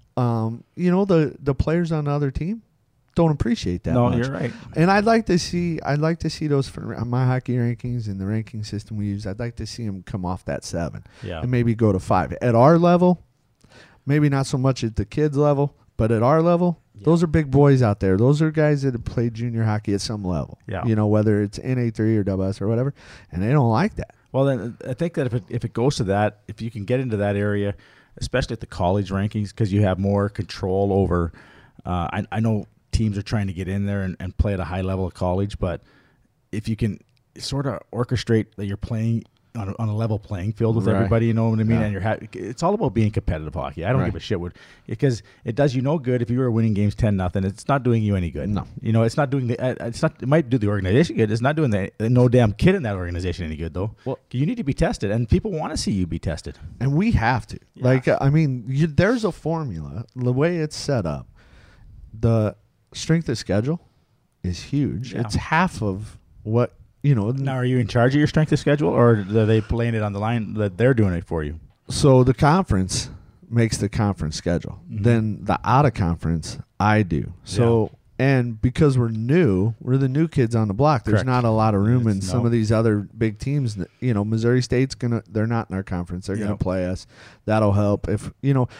the players on the other team don't appreciate that much. No, you're right. And I'd like to see those for My Hockey Rankings and the ranking system we use. I'd like to see them come off that 7 and maybe go to 5. At our level, maybe not so much at the kids' level, but at our level, those are big boys out there. Those are guys that have played junior hockey at some level. Yeah. Whether it's NA3 or WS or whatever, and they don't like that. Well, then I think that if it goes to that, if you can get into that area, especially at the college rankings, because you have more control over. I know teams are trying to get in there and play at a high level of college, but if you can sort of orchestrate that you're playing on a level playing field with Right. everybody, you know what I mean? Yeah. And it's all about being competitive hockey. I don't Right. give a shit because it does you no good if you were winning games 10-0. It's not doing you any good. No. You know, it's not doing it might do the organization good. It's not doing the no damn kid in that organization any good though. Well- You need to be tested, and people want to see you be tested. And we have to. Yeah. Like, I mean, there's a formula. The way it's set up, the strength of schedule is huge. Yeah. It's half of what, you know. Now, are you in charge of your strength of schedule, or are they playing it on the line that they're doing it for you? So the conference makes the conference schedule. Mm-hmm. Then the out of conference, I do. So, and because we're the new kids on the block. There's Correct. not a lot of room in It's- some no. of these other big teams. You know, Missouri State's they're not in our conference. They're Yep. gonna play us. That'll help. If you know,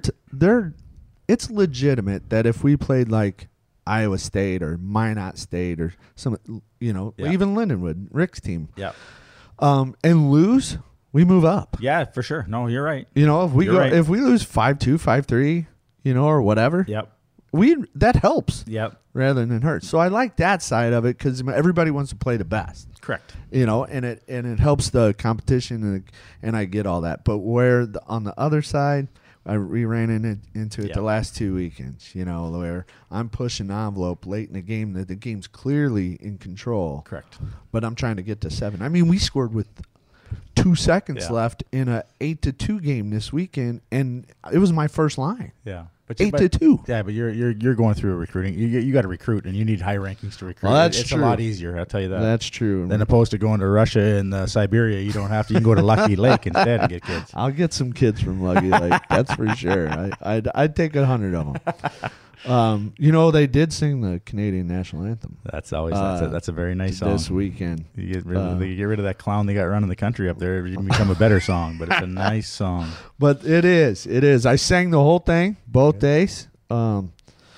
it's legitimate that if we played like Iowa State or Minot State or some, you know, Yeah. even Lindenwood, Rick's team, Yeah. and lose, we move up. Yeah, for sure. No, you're right. You know, You're right. if we lose 5-2, 5-3, you know, or whatever, Yep. that helps Yep. rather than hurts. So I like that side of it because everybody wants to play the best, Correct. you know, and it helps the competition and I get all that. But on the other side, we ran into it Yep. the last 2 weekends, you know, where I'm pushing the envelope late in the game that the game's clearly in control. Correct. But I'm trying to get to 7. I mean, we scored with 2 seconds Yeah. left in a 8-2 game this weekend, and it was my first line. Yeah. But 8-2. Yeah, but you're going through a recruiting. You got to recruit, and you need high rankings to recruit. Well, that's it's true. a lot easier. I'll tell you that. That's true. Than opposed to going to Russia and Siberia, you don't have to. You can go to Lucky Lake instead and get kids. I'll get some kids from Lucky Lake. That's for sure. I'd take 100 of them. You know, they did sing the Canadian national anthem That's always that's a very nice song. this weekend. You get rid of that clown they got running the country up there. It become a better song, but it's a nice song. But it is. I sang the whole thing both days. I'm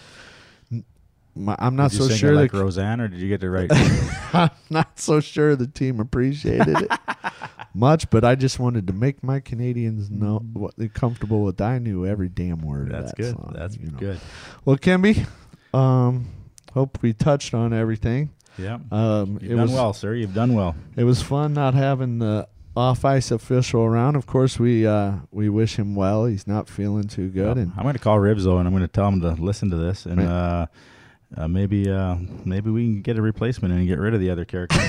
not Did you so sing sure it like that Roseanne, or did you get it right? I'm not so sure the team appreciated it much, but I just wanted to make my Canadians know what they're comfortable with. I knew every damn word That's of that good. song. That's you know. good. Well, Kimby, hope we touched on everything. Yeah. It You've done well, sir. You've done well. It was fun not having the off-ice official around. Of course, we wish him well. He's not feeling too good, and I'm going to call Ribs though, and I'm going to tell him to listen to this, and maybe we can get a replacement and get rid of the other character.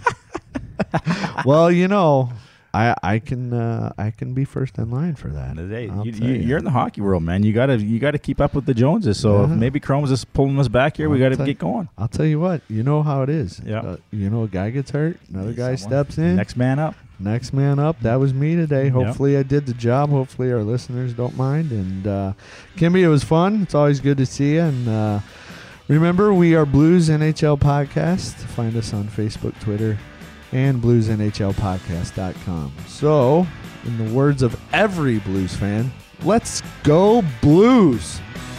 well, you know, I can be first in line for that. Hey, I'll tell you're in the hockey world, man. You gotta keep up with the Joneses. So if maybe Chrome's is pulling us back here, we got to get going. I'll tell you what. You know how it is. Yeah. You know, a guy gets hurt, another guy Someone- steps in. Next man up. Next man up. That was me today. Yep. Hopefully I did the job. Hopefully our listeners don't mind. And Kimby, it was fun. It's always good to see you. And remember, we are Blues NHL Podcast. Find us on Facebook, Twitter, and bluesnhlpodcast.com. So, in the words of every Blues fan, let's go Blues!